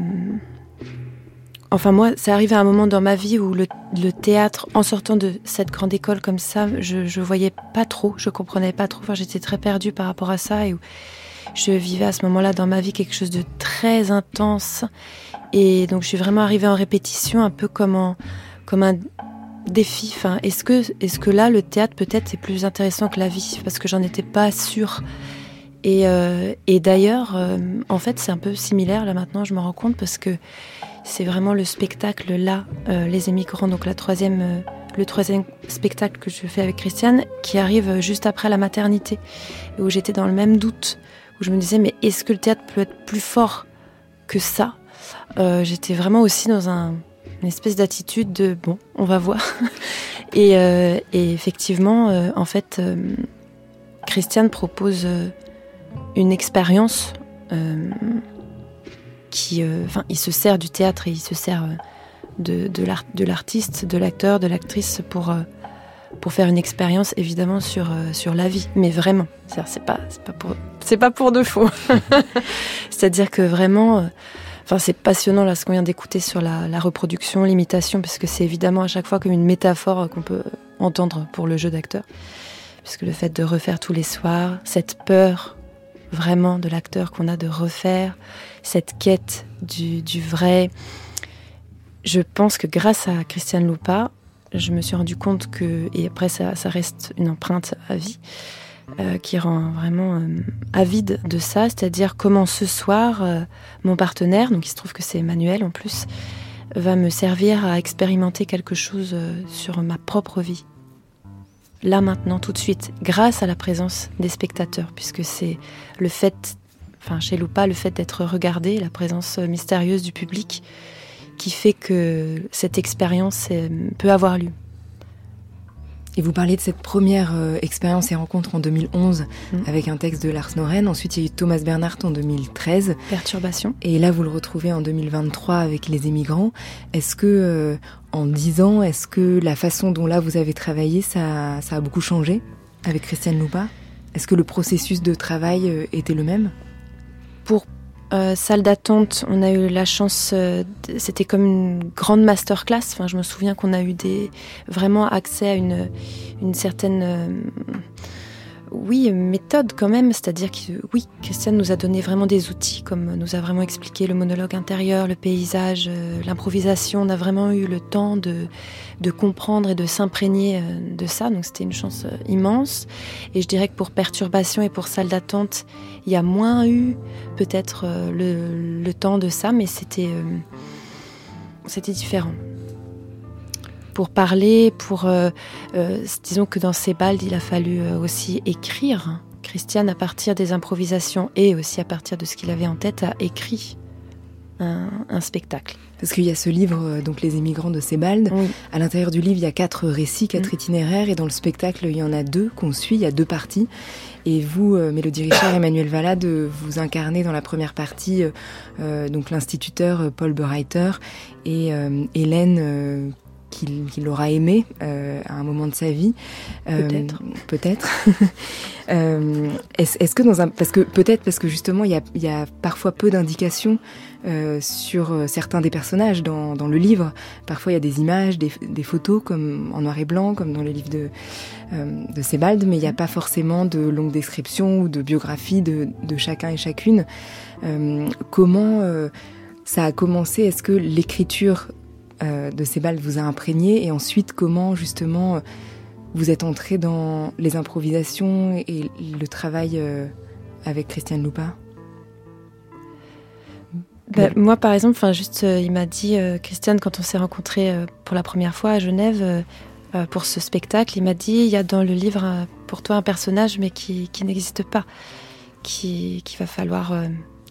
enfin moi, c'est arrivé à un moment dans ma vie où le, le théâtre, en sortant de cette grande école comme ça, je, je voyais pas trop, je comprenais pas trop. Enfin, j'étais très perdue par rapport à ça et où je vivais à ce moment-là dans ma vie quelque chose de très intense. Et donc, je suis vraiment arrivée en répétition, un peu comme, en, comme un défi. Enfin, est-ce que, est-ce que là, le théâtre, peut-être, c'est plus intéressant que la vie ? Parce que j'en étais pas sûre. Et, euh, et d'ailleurs, euh, en fait, c'est un peu similaire, là, maintenant, je me rends compte, parce que c'est vraiment le spectacle, là, euh, Les Émigrants, donc la troisième... Euh, le troisième spectacle que je fais avec Christiane, qui arrive juste après la maternité, et où j'étais dans le même doute, où je me disais, mais est-ce que le théâtre peut être plus fort que ça ? euh, J'étais vraiment aussi dans un, une espèce d'attitude de, bon, on va voir. et, euh, et effectivement, euh, en fait, euh, Christiane propose euh, une expérience euh, qui... Enfin, euh, il se sert du théâtre et il se sert... Euh, De, de, l'art, de l'artiste, de l'acteur, de l'actrice pour, euh, pour faire une expérience évidemment sur, euh, sur la vie, mais vraiment, c'est-à-dire, c'est pas, c'est pas pour, c'est pas pour de faux. C'est-à-dire que vraiment, euh, enfin, c'est passionnant là ce qu'on vient d'écouter sur la, la reproduction, l'imitation, parce que c'est évidemment à chaque fois comme une métaphore qu'on peut entendre pour le jeu d'acteur, puisque le fait de refaire tous les soirs, cette peur vraiment de l'acteur qu'on a de refaire, cette quête du, du vrai. Je pense que grâce à Christiane Lupa, je me suis rendu compte que, et après ça, ça reste une empreinte à vie, euh, qui rend vraiment euh, avide de ça, c'est-à-dire comment ce soir, euh, mon partenaire, donc il se trouve que c'est Emmanuel en plus, va me servir à expérimenter quelque chose euh, sur ma propre vie. Là maintenant, tout de suite, grâce à la présence des spectateurs, puisque c'est le fait, enfin chez Lupa, le fait d'être regardé, la présence mystérieuse du public, qui fait que cette expérience peut avoir lieu. Et vous parlez de cette première euh, expérience et rencontre en deux mille onze mmh. avec un texte de Lars Noren. Ensuite, il y a eu Thomas Bernhardt en deux mille treize. Perturbation. Et là, vous le retrouvez en deux mille vingt-trois avec Les Émigrants. Est-ce que, euh, en dix ans, est-ce que la façon dont là vous avez travaillé, ça, ça a beaucoup changé avec Christiane Lupa ? Est-ce que le processus de travail euh, était le même ? Pour Euh, salle d'attente, on a eu la chance, euh, de, c'était comme une grande masterclass. Enfin, je me souviens qu'on a eu des, vraiment accès à une, une certaine euh, oui, méthode quand même. C'est-à-dire que oui, Christiane nous a donné vraiment des outils, comme nous a vraiment expliqué le monologue intérieur, le paysage, euh, l'improvisation. On a vraiment eu le temps de, de comprendre et de s'imprégner euh, de ça. Donc c'était une chance euh, immense. Et je dirais que pour Perturbation et pour salle d'attente, il y a moins eu peut-être euh, le, le temps de ça, mais c'était, euh, c'était différent. Pour parler, pour euh, euh, disons que dans Sebald, il a fallu euh, aussi écrire. Christiane, à partir des improvisations et aussi à partir de ce qu'il avait en tête, a écrit un, un spectacle. Parce qu'il y a ce livre, donc Les Émigrants de Sebald. Oui. À l'intérieur du livre, il y a quatre récits, quatre mmh. itinéraires, et dans le spectacle, il y en a deux qu'on suit. Il y a deux parties. Et vous, euh, Mélodie Richard et Emmanuel Valade, vous incarnez dans la première partie euh, donc l'instituteur Paul Bereiter et euh, Hélène. Euh, qu'il, qu'il aura aimé euh, à un moment de sa vie. Euh, peut-être. Peut-être. euh, est-ce, est-ce que dans un, parce que peut-être parce que justement il y a, il y a parfois peu d'indications euh, sur certains des personnages dans, dans le livre. Parfois il y a des images, des, des photos comme en noir et blanc, comme dans le livre de euh, de Sebald, mais il n'y a pas forcément de longues descriptions ou de biographies de, de chacun et chacune. Euh, comment euh, ça a commencé? Est-ce que l'écriture euh, de Sebald vous a imprégné, et ensuite comment justement vous êtes entré dans les improvisations et le travail euh, avec Christian Lupa? Bah, moi, par exemple, enfin, juste, euh, il m'a dit, euh, Christian, quand on s'est rencontrés euh, pour la première fois à Genève euh, euh, pour ce spectacle, il m'a dit, il y a dans le livre euh, pour toi un personnage, mais qui, qui n'existe pas, qui qu'il va falloir euh,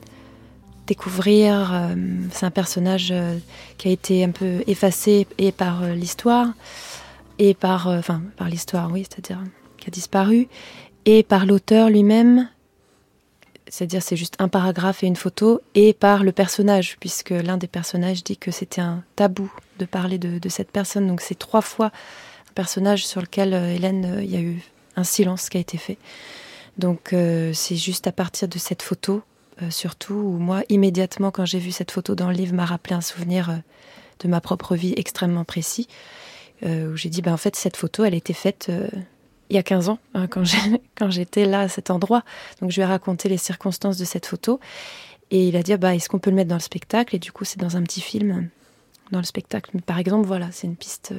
découvrir. Euh, c'est un personnage euh, qui a été un peu effacé et par euh, l'histoire, et par, euh, enfin, par l'histoire, oui, c'est-à-dire qui a disparu, et par l'auteur lui-même. C'est-à-dire c'est juste un paragraphe et une photo, et par le personnage, puisque l'un des personnages dit que c'était un tabou de parler de, de cette personne. Donc c'est trois fois un personnage sur lequel, euh, Hélène, il euh, y a eu un silence qui a été fait. Donc euh, c'est juste à partir de cette photo, euh, surtout, où moi, immédiatement, quand j'ai vu cette photo dans le livre, m'a rappelé un souvenir euh, de ma propre vie extrêmement précis, euh, où j'ai dit, ben, en fait, cette photo, elle a été faite... Euh, il y a quinze ans, hein, quand, j'ai, quand j'étais là, à cet endroit. Donc, je lui ai raconté les circonstances de cette photo. Et il a dit, bah, est-ce qu'on peut le mettre dans le spectacle? Et du coup, c'est dans un petit film, dans le spectacle. Mais par exemple, voilà, c'est une piste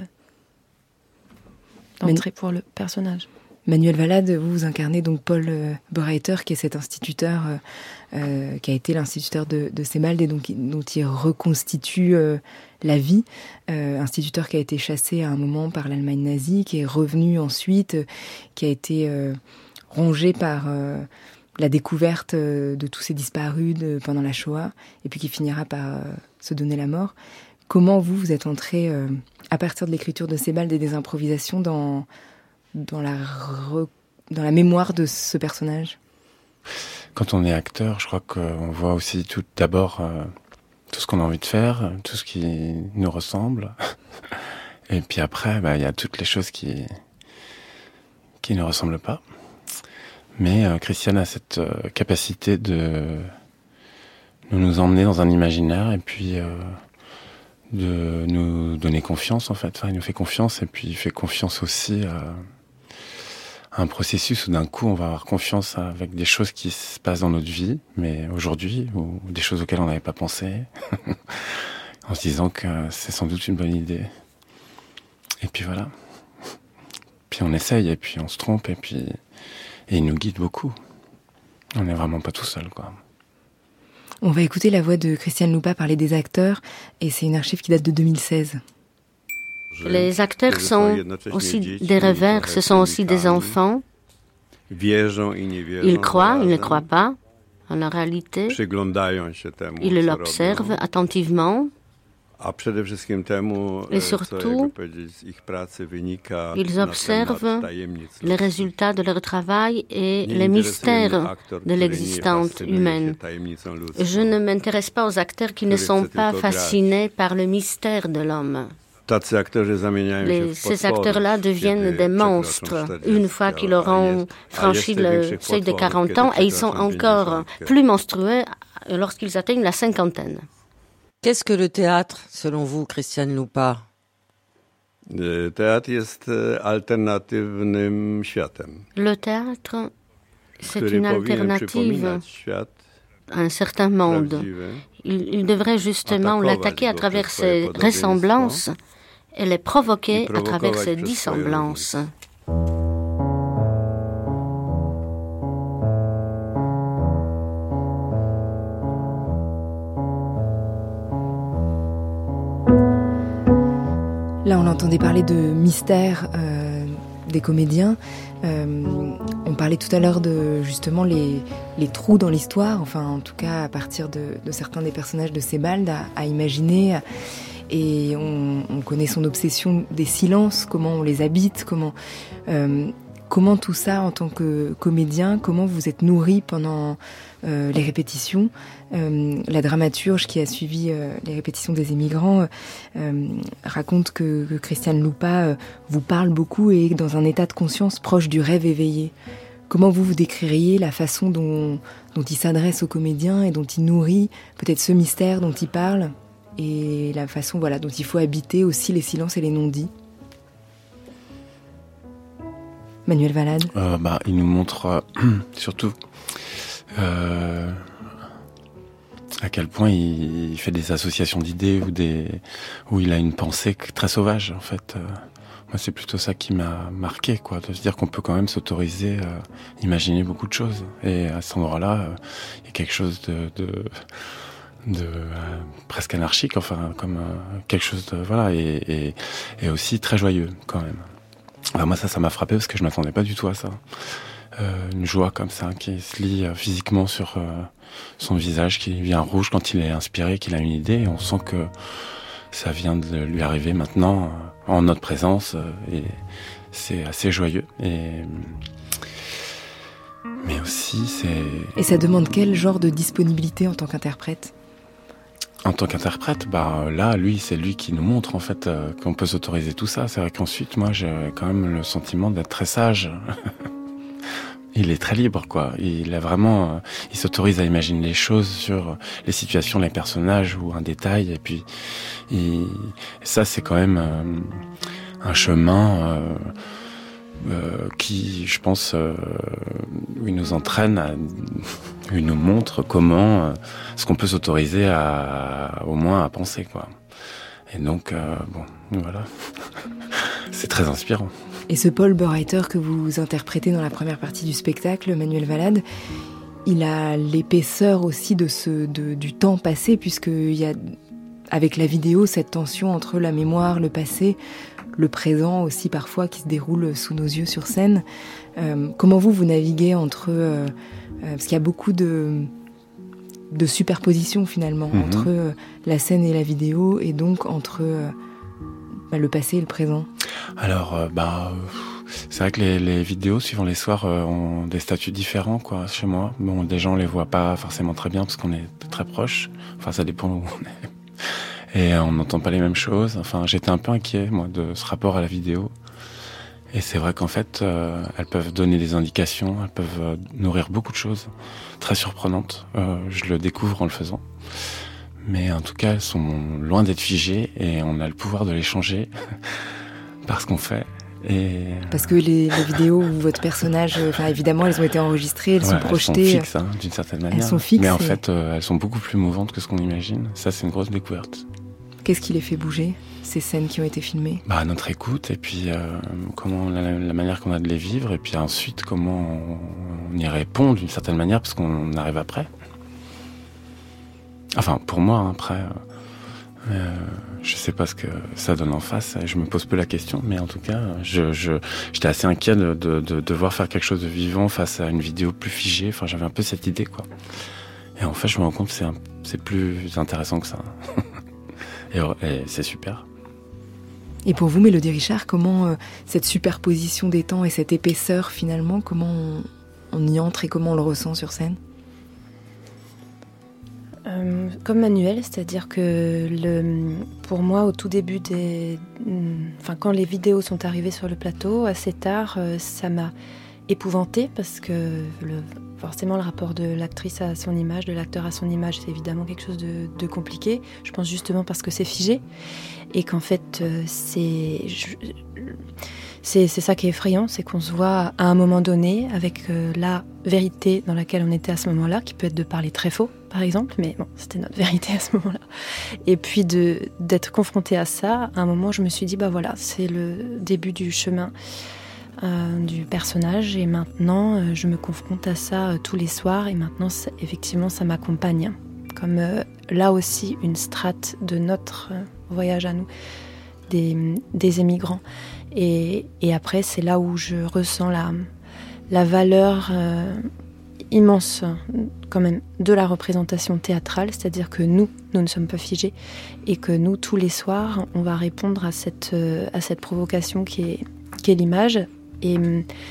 d'entrée Man- pour le personnage. Manuel Valade, vous, vous incarnez donc Paul euh, Bereiter, qui est cet instituteur, euh, euh, qui a été l'instituteur de, de Sebald, et donc dont il reconstitue euh, la vie. Euh, instituteur qui a été chassé à un moment par l'Allemagne nazie, qui est revenu ensuite, euh, qui a été euh, rongé par euh, la découverte euh, de tous ces disparus de, pendant la Shoah, et puis qui finira par euh, se donner la mort. Comment vous, vous êtes entré, euh, à partir de l'écriture de Sebald et des improvisations, dans... Dans la, re... dans la mémoire de ce personnage? Quand on est acteur, je crois qu'on voit aussi tout d'abord euh, tout ce qu'on a envie de faire, tout ce qui nous ressemble. Et puis après, bah, y a toutes les choses qui, qui ne ressemblent pas. Mais euh, Christian a cette euh, capacité de, de nous emmener dans un imaginaire, et puis euh, de nous donner confiance, en fait. Enfin, il nous fait confiance, et puis il fait confiance aussi à... un processus où d'un coup on va avoir confiance avec des choses qui se passent dans notre vie, mais aujourd'hui, ou des choses auxquelles on n'avait pas pensé, en se disant que c'est sans doute une bonne idée. Et puis voilà. Puis on essaye, et puis on se trompe, et puis et il nous guide beaucoup. On n'est vraiment pas tout seul, quoi. On va écouter la voix de Christian Lupa parler des acteurs, et c'est une archive qui date de deux mille seize. Les acteurs sont aussi des rêveurs, ce sont aussi des enfants. Ils croient, ils ne croient pas en la réalité. Ils l'observent attentivement. Et surtout, ils observent les résultats de leur travail et les mystères de l'existence humaine. Je ne m'intéresse pas aux acteurs qui ne sont pas fascinés par le mystère de l'homme. Les, ces acteurs-là deviennent des monstres une fois qu'ils auront franchi le seuil de quarante ans, et ils sont encore plus monstrueux lorsqu'ils atteignent la cinquantaine. Qu'est-ce que le théâtre, selon vous, Christian Lupa? Le théâtre, c'est une alternative à un certain monde. Il, il devrait justement l'attaquer à travers ses ressemblances et les provoquer à travers ses dissemblances. Là, on entendait parler de mystère euh, des comédiens. Euh, on parlait tout à l'heure de justement les, les trous dans l'histoire, enfin en tout cas à partir de, de certains des personnages de Sebald à, à imaginer. Et on, on connaît son obsession des silences, comment on les habite, comment... Euh, comment tout ça, en tant que comédien, comment vous êtes nourri pendant euh, les répétitions. Euh, la dramaturge qui a suivi euh, les répétitions des émigrants euh, raconte que, que Christiane Lupa euh, vous parle beaucoup et est dans un état de conscience proche du rêve éveillé. Comment vous vous décririez la façon dont, dont il s'adresse aux comédiens et dont il nourrit peut-être ce mystère dont il parle et la façon voilà, dont il faut habiter aussi les silences et les non-dits? Manuel Valade. euh, bah, Il nous montre euh, surtout euh, à quel point il, il fait des associations d'idées ou des, où il a une pensée très sauvage en fait. Euh, moi c'est plutôt ça qui m'a marqué, quoi, de se dire qu'on peut quand même s'autoriser à imaginer beaucoup de choses. Et à cet endroit-là, euh, il y a quelque chose de... de de euh, presque anarchique, enfin comme euh, quelque chose de voilà et, et, et aussi très joyeux quand même. Enfin, moi ça ça m'a frappé parce que je m'attendais pas du tout à ça. Euh, une joie comme ça qui se lit euh, physiquement sur euh, son visage, qui devient rouge quand il est inspiré, qu'il a une idée, et on sent que ça vient de lui arriver maintenant euh, en notre présence, euh, et c'est assez joyeux. Et mais aussi c'est. Et ça demande quel genre de disponibilité en tant qu'interprète? En tant qu'interprète, bah là, lui, c'est lui qui nous montre en fait euh, qu'on peut s'autoriser tout ça. C'est vrai qu'ensuite, moi, j'ai quand même le sentiment d'être très sage. Il est très libre, quoi. Il a vraiment, euh, il s'autorise à imaginer les choses sur les situations, les personnages ou un détail. Et puis, il... ça, c'est quand même euh, un chemin euh, euh, qui, je pense, euh, où il nous entraîne à il nous montre comment, euh, ce qu'on peut s'autoriser à, au moins à penser, quoi. Et donc, euh, bon, voilà. C'est très inspirant. Et ce Paul Berreiter que vous interprétez dans la première partie du spectacle, Manuel Valade, il a l'épaisseur aussi de ce, de, du temps passé, puisqu'il y a, avec la vidéo, cette tension entre la mémoire, le passé, le présent aussi parfois qui se déroule sous nos yeux sur scène. Euh, comment vous, vous naviguez entre... Euh, euh, parce qu'il y a beaucoup de, de superposition finalement mm-hmm. entre euh, la scène et la vidéo, et donc entre euh, bah, le passé et le présent. Alors, euh, bah, c'est vrai que les, les vidéos, suivant les soirs, euh, ont des statuts différents, quoi, chez moi. Bon, des gens les voient pas forcément très bien parce qu'on est très proches. Enfin, ça dépend où on est. Et on n'entend pas les mêmes choses. Enfin, j'étais un peu inquiet, moi, de ce rapport à la vidéo. Et c'est vrai qu'en fait, euh, elles peuvent donner des indications, elles peuvent euh, nourrir beaucoup de choses très surprenantes. Euh, je le découvre en le faisant. Mais en tout cas, elles sont loin d'être figées et on a le pouvoir de les changer par ce qu'on fait. Et... Parce que les, les vidéos où votre personnage, enfin évidemment, elles ont été enregistrées, elles ouais, sont projetées. Elles sont fixes, hein, d'une certaine manière. Elles sont fixes. Mais en et... fait, euh, elles sont beaucoup plus mouvantes que ce qu'on imagine. Ça, c'est une grosse découverte. Qu'est-ce qui les fait bouger, ces scènes qui ont été filmées? Bah, notre écoute, et puis euh, comment la, la manière qu'on a de les vivre, et puis ensuite comment on, on y répond d'une certaine manière, parce qu'on arrive après. Enfin, pour moi, hein, après, euh, euh, je sais pas ce que ça donne en face, et je me pose peu la question, mais en tout cas, je, je, j'étais assez inquiet de, de, de devoir faire quelque chose de vivant face à une vidéo plus figée. Enfin, j'avais un peu cette idée, quoi. Et en fait, je me rends compte que c'est, un, c'est plus intéressant que ça. Et, et c'est super. Et pour vous, Mélodie Richard, comment euh, cette superposition des temps et cette épaisseur, finalement, comment on, on y entre et comment on le ressent sur scène? euh, Comme Manuel, c'est-à-dire que le, pour moi, au tout début des... Enfin, quand les vidéos sont arrivées sur le plateau, assez tard, euh, ça m'a épouvantée parce que le, forcément le rapport de l'actrice à son image, de l'acteur à son image, c'est évidemment quelque chose de, de compliqué. Je pense justement parce que c'est figé et qu'en fait euh, c'est, je, c'est c'est ça qui est effrayant, c'est qu'on se voit à un moment donné avec euh, la vérité dans laquelle on était à ce moment-là, qui peut être de parler très faux par exemple, mais bon, c'était notre vérité à ce moment-là. Et puis de d'être confronté à ça, à un moment je me suis dit bah voilà, c'est le début du chemin Euh, du personnage, et maintenant euh, je me confronte à ça euh, tous les soirs, et maintenant ça, effectivement ça m'accompagne comme euh, là aussi une strate de notre euh, voyage à nous des, des émigrants, et, et après c'est là où je ressens la, la valeur euh, immense quand même de la représentation théâtrale, c'est-à-dire que nous, nous ne sommes pas figés, et que nous tous les soirs on va répondre à cette, euh, à cette provocation qui est, qui est l'image. Et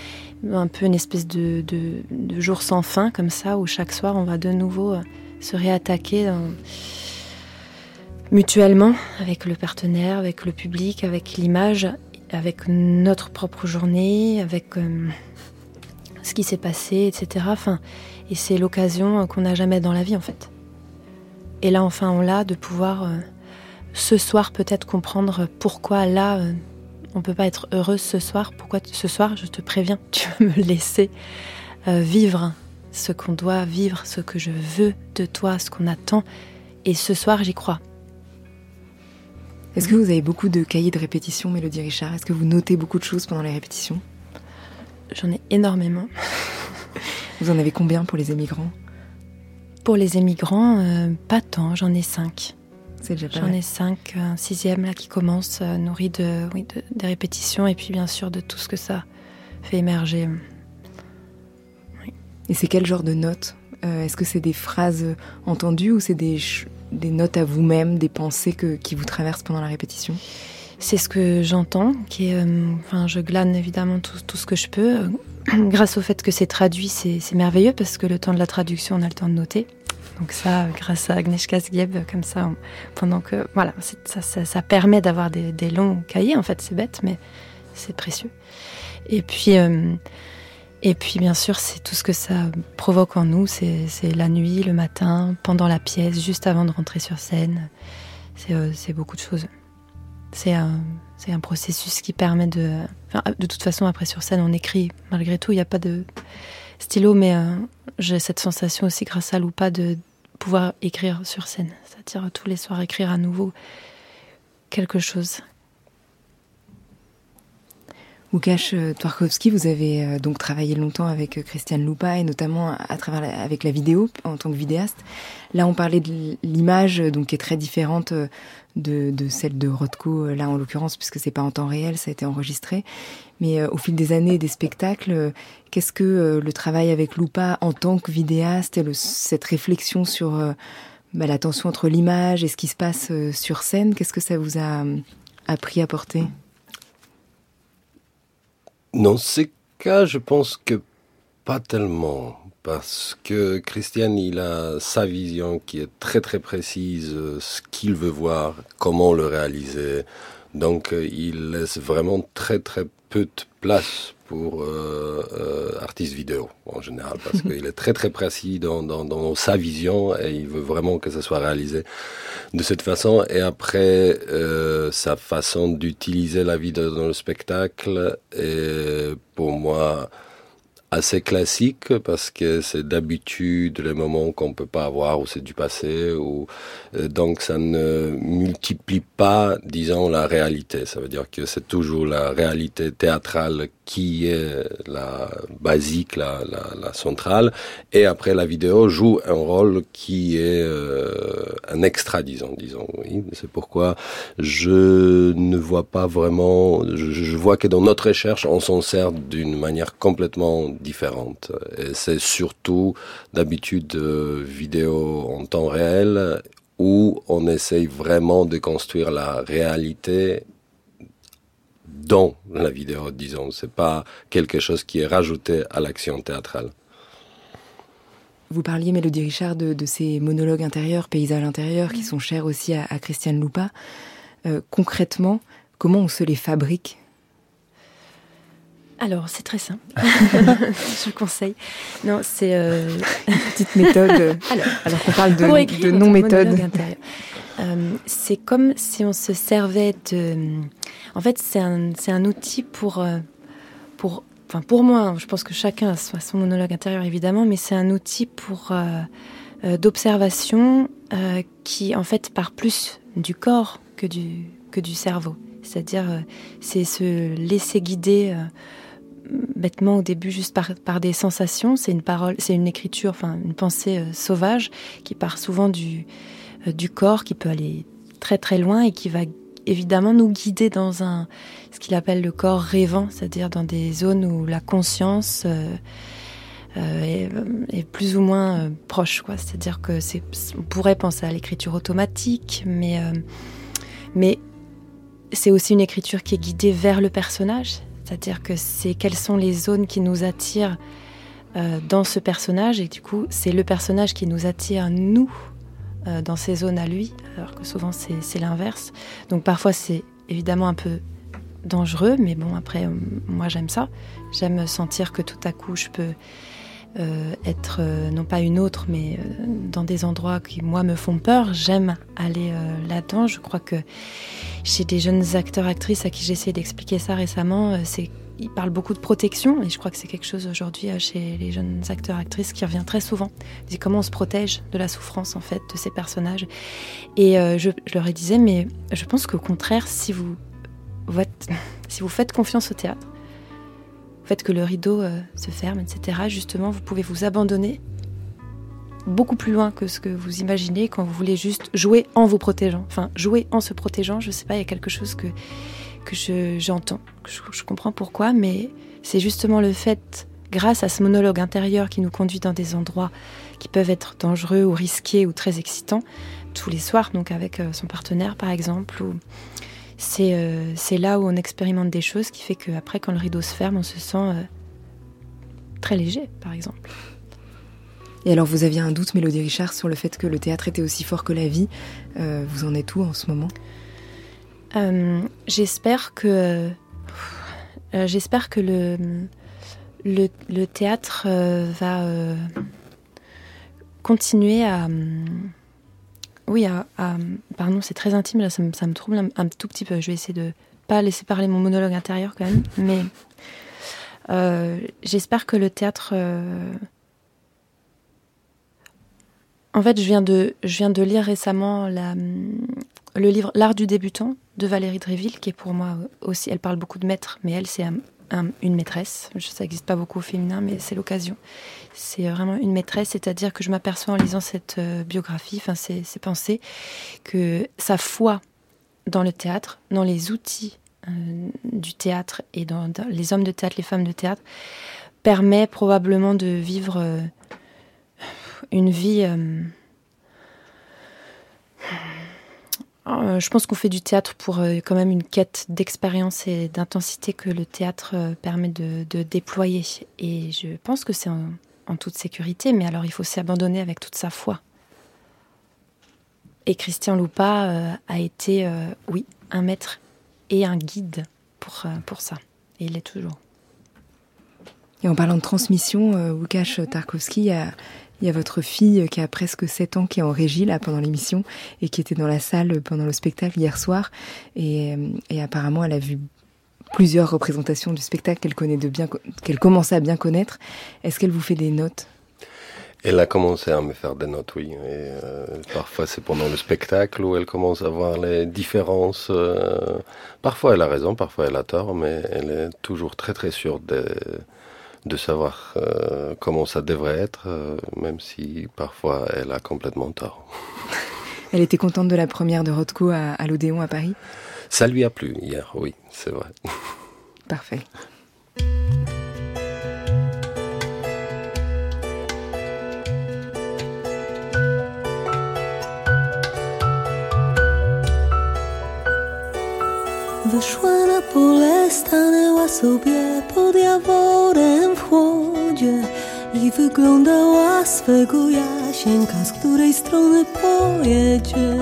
un peu une espèce de, de, de jour sans fin, comme ça, où chaque soir, on va de nouveau se réattaquer dans, mutuellement, avec le partenaire, avec le public, avec l'image, avec notre propre journée, avec euh, ce qui s'est passé, et cetera. Enfin, et c'est l'occasion qu'on n'a jamais dans la vie, en fait. Et là, enfin, on l'a de pouvoir, euh, ce soir, peut-être comprendre pourquoi là, euh, on ne peut pas être heureuse ce soir. Pourquoi ce soir, je te préviens, tu vas me laisser euh, vivre ce qu'on doit vivre, ce que je veux de toi, ce qu'on attend. Et ce soir, j'y crois. Est-ce que vous avez beaucoup de cahiers de répétition, Mélodie Richard ? Est-ce que vous notez beaucoup de choses pendant les répétitions ? J'en ai énormément. Vous en avez combien pour les émigrants ? Pour les émigrants, euh, pas tant, j'en ai cinq. C'est déjà pas J'en mal. ai cinq, un sixième là qui commence, euh, nourri de, oui, de, des répétitions et puis bien sûr de tout ce que ça fait émerger. Oui. Et c'est quel genre de notes ? euh, Est-ce que c'est des phrases entendues ou c'est des, des notes à vous-même, des pensées que, qui vous traversent pendant la répétition ? C'est ce que j'entends, qui est, euh, enfin, je glane évidemment tout, tout ce que je peux. Grâce au fait que c'est traduit, c'est, c'est merveilleux parce que le temps de la traduction, on a le temps de noter. Donc ça, grâce à Agnieszka Zgieb, comme ça, on, pendant que, voilà, c'est, ça, ça, ça permet d'avoir des, des longs cahiers. En fait, c'est bête, mais c'est précieux. Et puis, euh, et puis, bien sûr, c'est tout ce que ça provoque en nous. C'est, c'est la nuit, le matin, pendant la pièce, juste avant de rentrer sur scène. C'est, euh, c'est beaucoup de choses. C'est un, c'est un processus qui permet de... Enfin, de toute façon, après sur scène, on écrit. Malgré tout, il n'y a pas de stylo, mais euh, j'ai cette sensation aussi, grâce à Lupa, de pouvoir écrire sur scène. C'est-à-dire tous les soirs écrire à nouveau quelque chose. Łukasz Twarkowski, vous avez euh, donc travaillé longtemps avec euh, Krystian Lupa et notamment à, à travers la, avec la vidéo en tant que vidéaste. Là, on parlait de l'image, donc qui est très différente euh, de, de celle de Rothko, euh, là en l'occurrence, puisque c'est pas en temps réel, ça a été enregistré. Mais euh, au fil des années et des spectacles, euh, qu'est-ce que euh, le travail avec Lupa en tant que vidéaste et le, cette réflexion sur euh, bah, la tension entre l'image et ce qui se passe euh, sur scène, qu'est-ce que ça vous a euh, appris à porter ? Dans ces cas, je pense que pas tellement, parce que Krystian, il a sa vision qui est très très précise, ce qu'il veut voir, comment le réaliser. Donc, il laisse vraiment très très peu de place pour euh, euh, artistes vidéo en général, parce qu'il est très très précis dans, dans, dans sa vision et il veut vraiment que ça soit réalisé de cette façon. Et après, euh, sa façon d'utiliser la vidéo dans le spectacle est pour moi assez classique, parce que c'est d'habitude les moments qu'on peut pas avoir, ou c'est du passé, ou euh, donc ça ne multiplie pas, disons, la réalité. Ça veut dire que c'est toujours la réalité théâtrale qui est la basique, la, la, la centrale, et après la vidéo joue un rôle qui est euh, un extra, disons, disons. Oui, c'est pourquoi je ne vois pas vraiment. Je, je vois que dans notre recherche, on s'en sert d'une manière complètement différente. Et c'est surtout d'habitude euh, vidéo en temps réel où on essaye vraiment de construire la réalité dans la vidéo, disons. C'est pas quelque chose qui est rajouté à l'action théâtrale. Vous parliez, Mélodie Richard, de, de ces monologues intérieurs, paysages intérieurs, qui sont chers aussi à, à Krystian Lupa. Euh, concrètement, comment on se les fabrique ? Alors, c'est très simple. Je conseille. Non, c'est... Euh... Une petite méthode. Alors, alors qu'on parle de, de non-méthode. Euh, c'est comme si on se servait de... En fait, c'est un, c'est un outil pour, euh, pour... Enfin, pour moi, je pense que chacun a son monologue intérieur, évidemment, mais c'est un outil pour, euh, euh, d'observation euh, qui, en fait, part plus du corps que du, que du cerveau. C'est-à-dire, euh, c'est se laisser guider... Euh, bêtement au début juste par, par des sensations. C'est une parole, c'est une écriture, enfin une pensée euh, sauvage qui part souvent du, euh, du corps, qui peut aller très très loin et qui va évidemment nous guider dans un, ce qu'il appelle le corps rêvant, c'est-à-dire dans des zones où la conscience euh, euh, est, est plus ou moins euh, proche, quoi. C'est-à-dire que c'est, on pourrait penser à l'écriture automatique, mais, euh, mais c'est aussi une écriture qui est guidée vers le personnage. C'est-à-dire que c'est quelles sont les zones qui nous attirent euh, dans ce personnage, et du coup, c'est le personnage qui nous attire, nous, euh, dans ces zones à lui, alors que souvent, c'est, c'est l'inverse. Donc parfois, c'est évidemment un peu dangereux, mais bon, après, euh, moi, j'aime ça. J'aime sentir que tout à coup, je peux euh, être, euh, non pas une autre, mais euh, dans des endroits qui, moi, me font peur. J'aime aller euh, là-dedans. Je crois que chez des jeunes acteurs, actrices à qui j'ai essayé d'expliquer ça récemment, euh, c'est ils parlent beaucoup de protection, et je crois que c'est quelque chose aujourd'hui euh, chez les jeunes acteurs, actrices qui revient très souvent. C'est comment on se protège de la souffrance, en fait, de ces personnages. Et euh, je, je leur ai disais, mais je pense qu'au contraire, si vous, vous êtes, si vous faites confiance au théâtre, vous faites que le rideau euh, se ferme, et cetera, justement, vous pouvez vous abandonner beaucoup plus loin que ce que vous imaginez quand vous voulez juste jouer en vous protégeant. Enfin, jouer en se protégeant, je sais pas, il y a quelque chose que, que je, j'entends, que je, je comprends pourquoi, mais c'est justement le fait, grâce à ce monologue intérieur qui nous conduit dans des endroits qui peuvent être dangereux ou risqués ou très excitants, tous les soirs, donc avec euh, son partenaire par exemple, ou c'est, euh, c'est là où on expérimente des choses qui fait qu'après, quand le rideau se ferme, on se sent euh, très léger, par exemple. Et alors, vous aviez un doute, Mélodie Richard, sur le fait que le théâtre était aussi fort que la vie. Euh, vous en êtes où en ce moment ? euh, J'espère que euh, j'espère que le le, le théâtre euh, va euh, continuer à oui à, à pardon, c'est très intime là, ça me, ça me trouble un, un tout petit peu. Je vais essayer de pas laisser parler mon monologue intérieur quand même, mais euh, j'espère que le théâtre euh, En fait, je viens de, je viens de lire récemment la, le livre L'art du débutant de Valérie Dréville, qui est pour moi aussi, elle parle beaucoup de maître, mais elle, c'est un, un, une maîtresse. Ça n'existe pas beaucoup au féminin, mais c'est l'occasion. C'est vraiment une maîtresse, c'est-à-dire que je m'aperçois en lisant cette euh, biographie, enfin ces, ces pensées, que sa foi dans le théâtre, dans les outils euh, du théâtre et dans, dans les hommes de théâtre, les femmes de théâtre, permet probablement de vivre euh, une vie... Euh, euh, je pense qu'on fait du théâtre pour euh, quand même une quête d'expérience et d'intensité que le théâtre euh, permet de, de déployer. Et je pense que c'est en, en toute sécurité, mais alors il faut s'y abandonner avec toute sa foi. Et Christian Lupa euh, a été, euh, oui, un maître et un guide pour, euh, pour ça. Et il l'est toujours. Et en parlant de transmission, euh, Łukasz Tarkowski, il y a... Il y a votre fille qui a presque sept ans qui est en régie là pendant l'émission et qui était dans la salle pendant le spectacle hier soir. Et, et apparemment, elle a vu plusieurs représentations du spectacle qu'elle connaît de bien, qu'elle commençait à bien connaître. Est-ce qu'elle vous fait des notes ? Elle a commencé à me faire des notes, oui. Et, euh, parfois, c'est pendant le spectacle où elle commence à voir les différences. Euh, parfois, elle a raison, parfois, elle a tort, mais elle est toujours très, très sûre de... de savoir euh, comment ça devrait être, euh, même si parfois elle a complètement tort. Elle était contente de la première de Rothko à, à l'Odéon à Paris ? Ça lui a plu hier, oui, c'est vrai. Parfait. Wyszła na pole, stanęła sobie pod jaworem w chłodzie i wyglądała swego Jasieńka, z której strony pojedzie.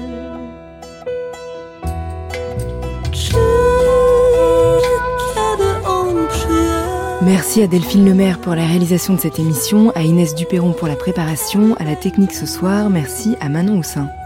Czy kiedy on przyjedzie? Merci à Delphine Lemaire pour la réalisation de cette émission, à Inès Duperron pour la préparation, à la technique ce soir. Merci à Manon Houssin.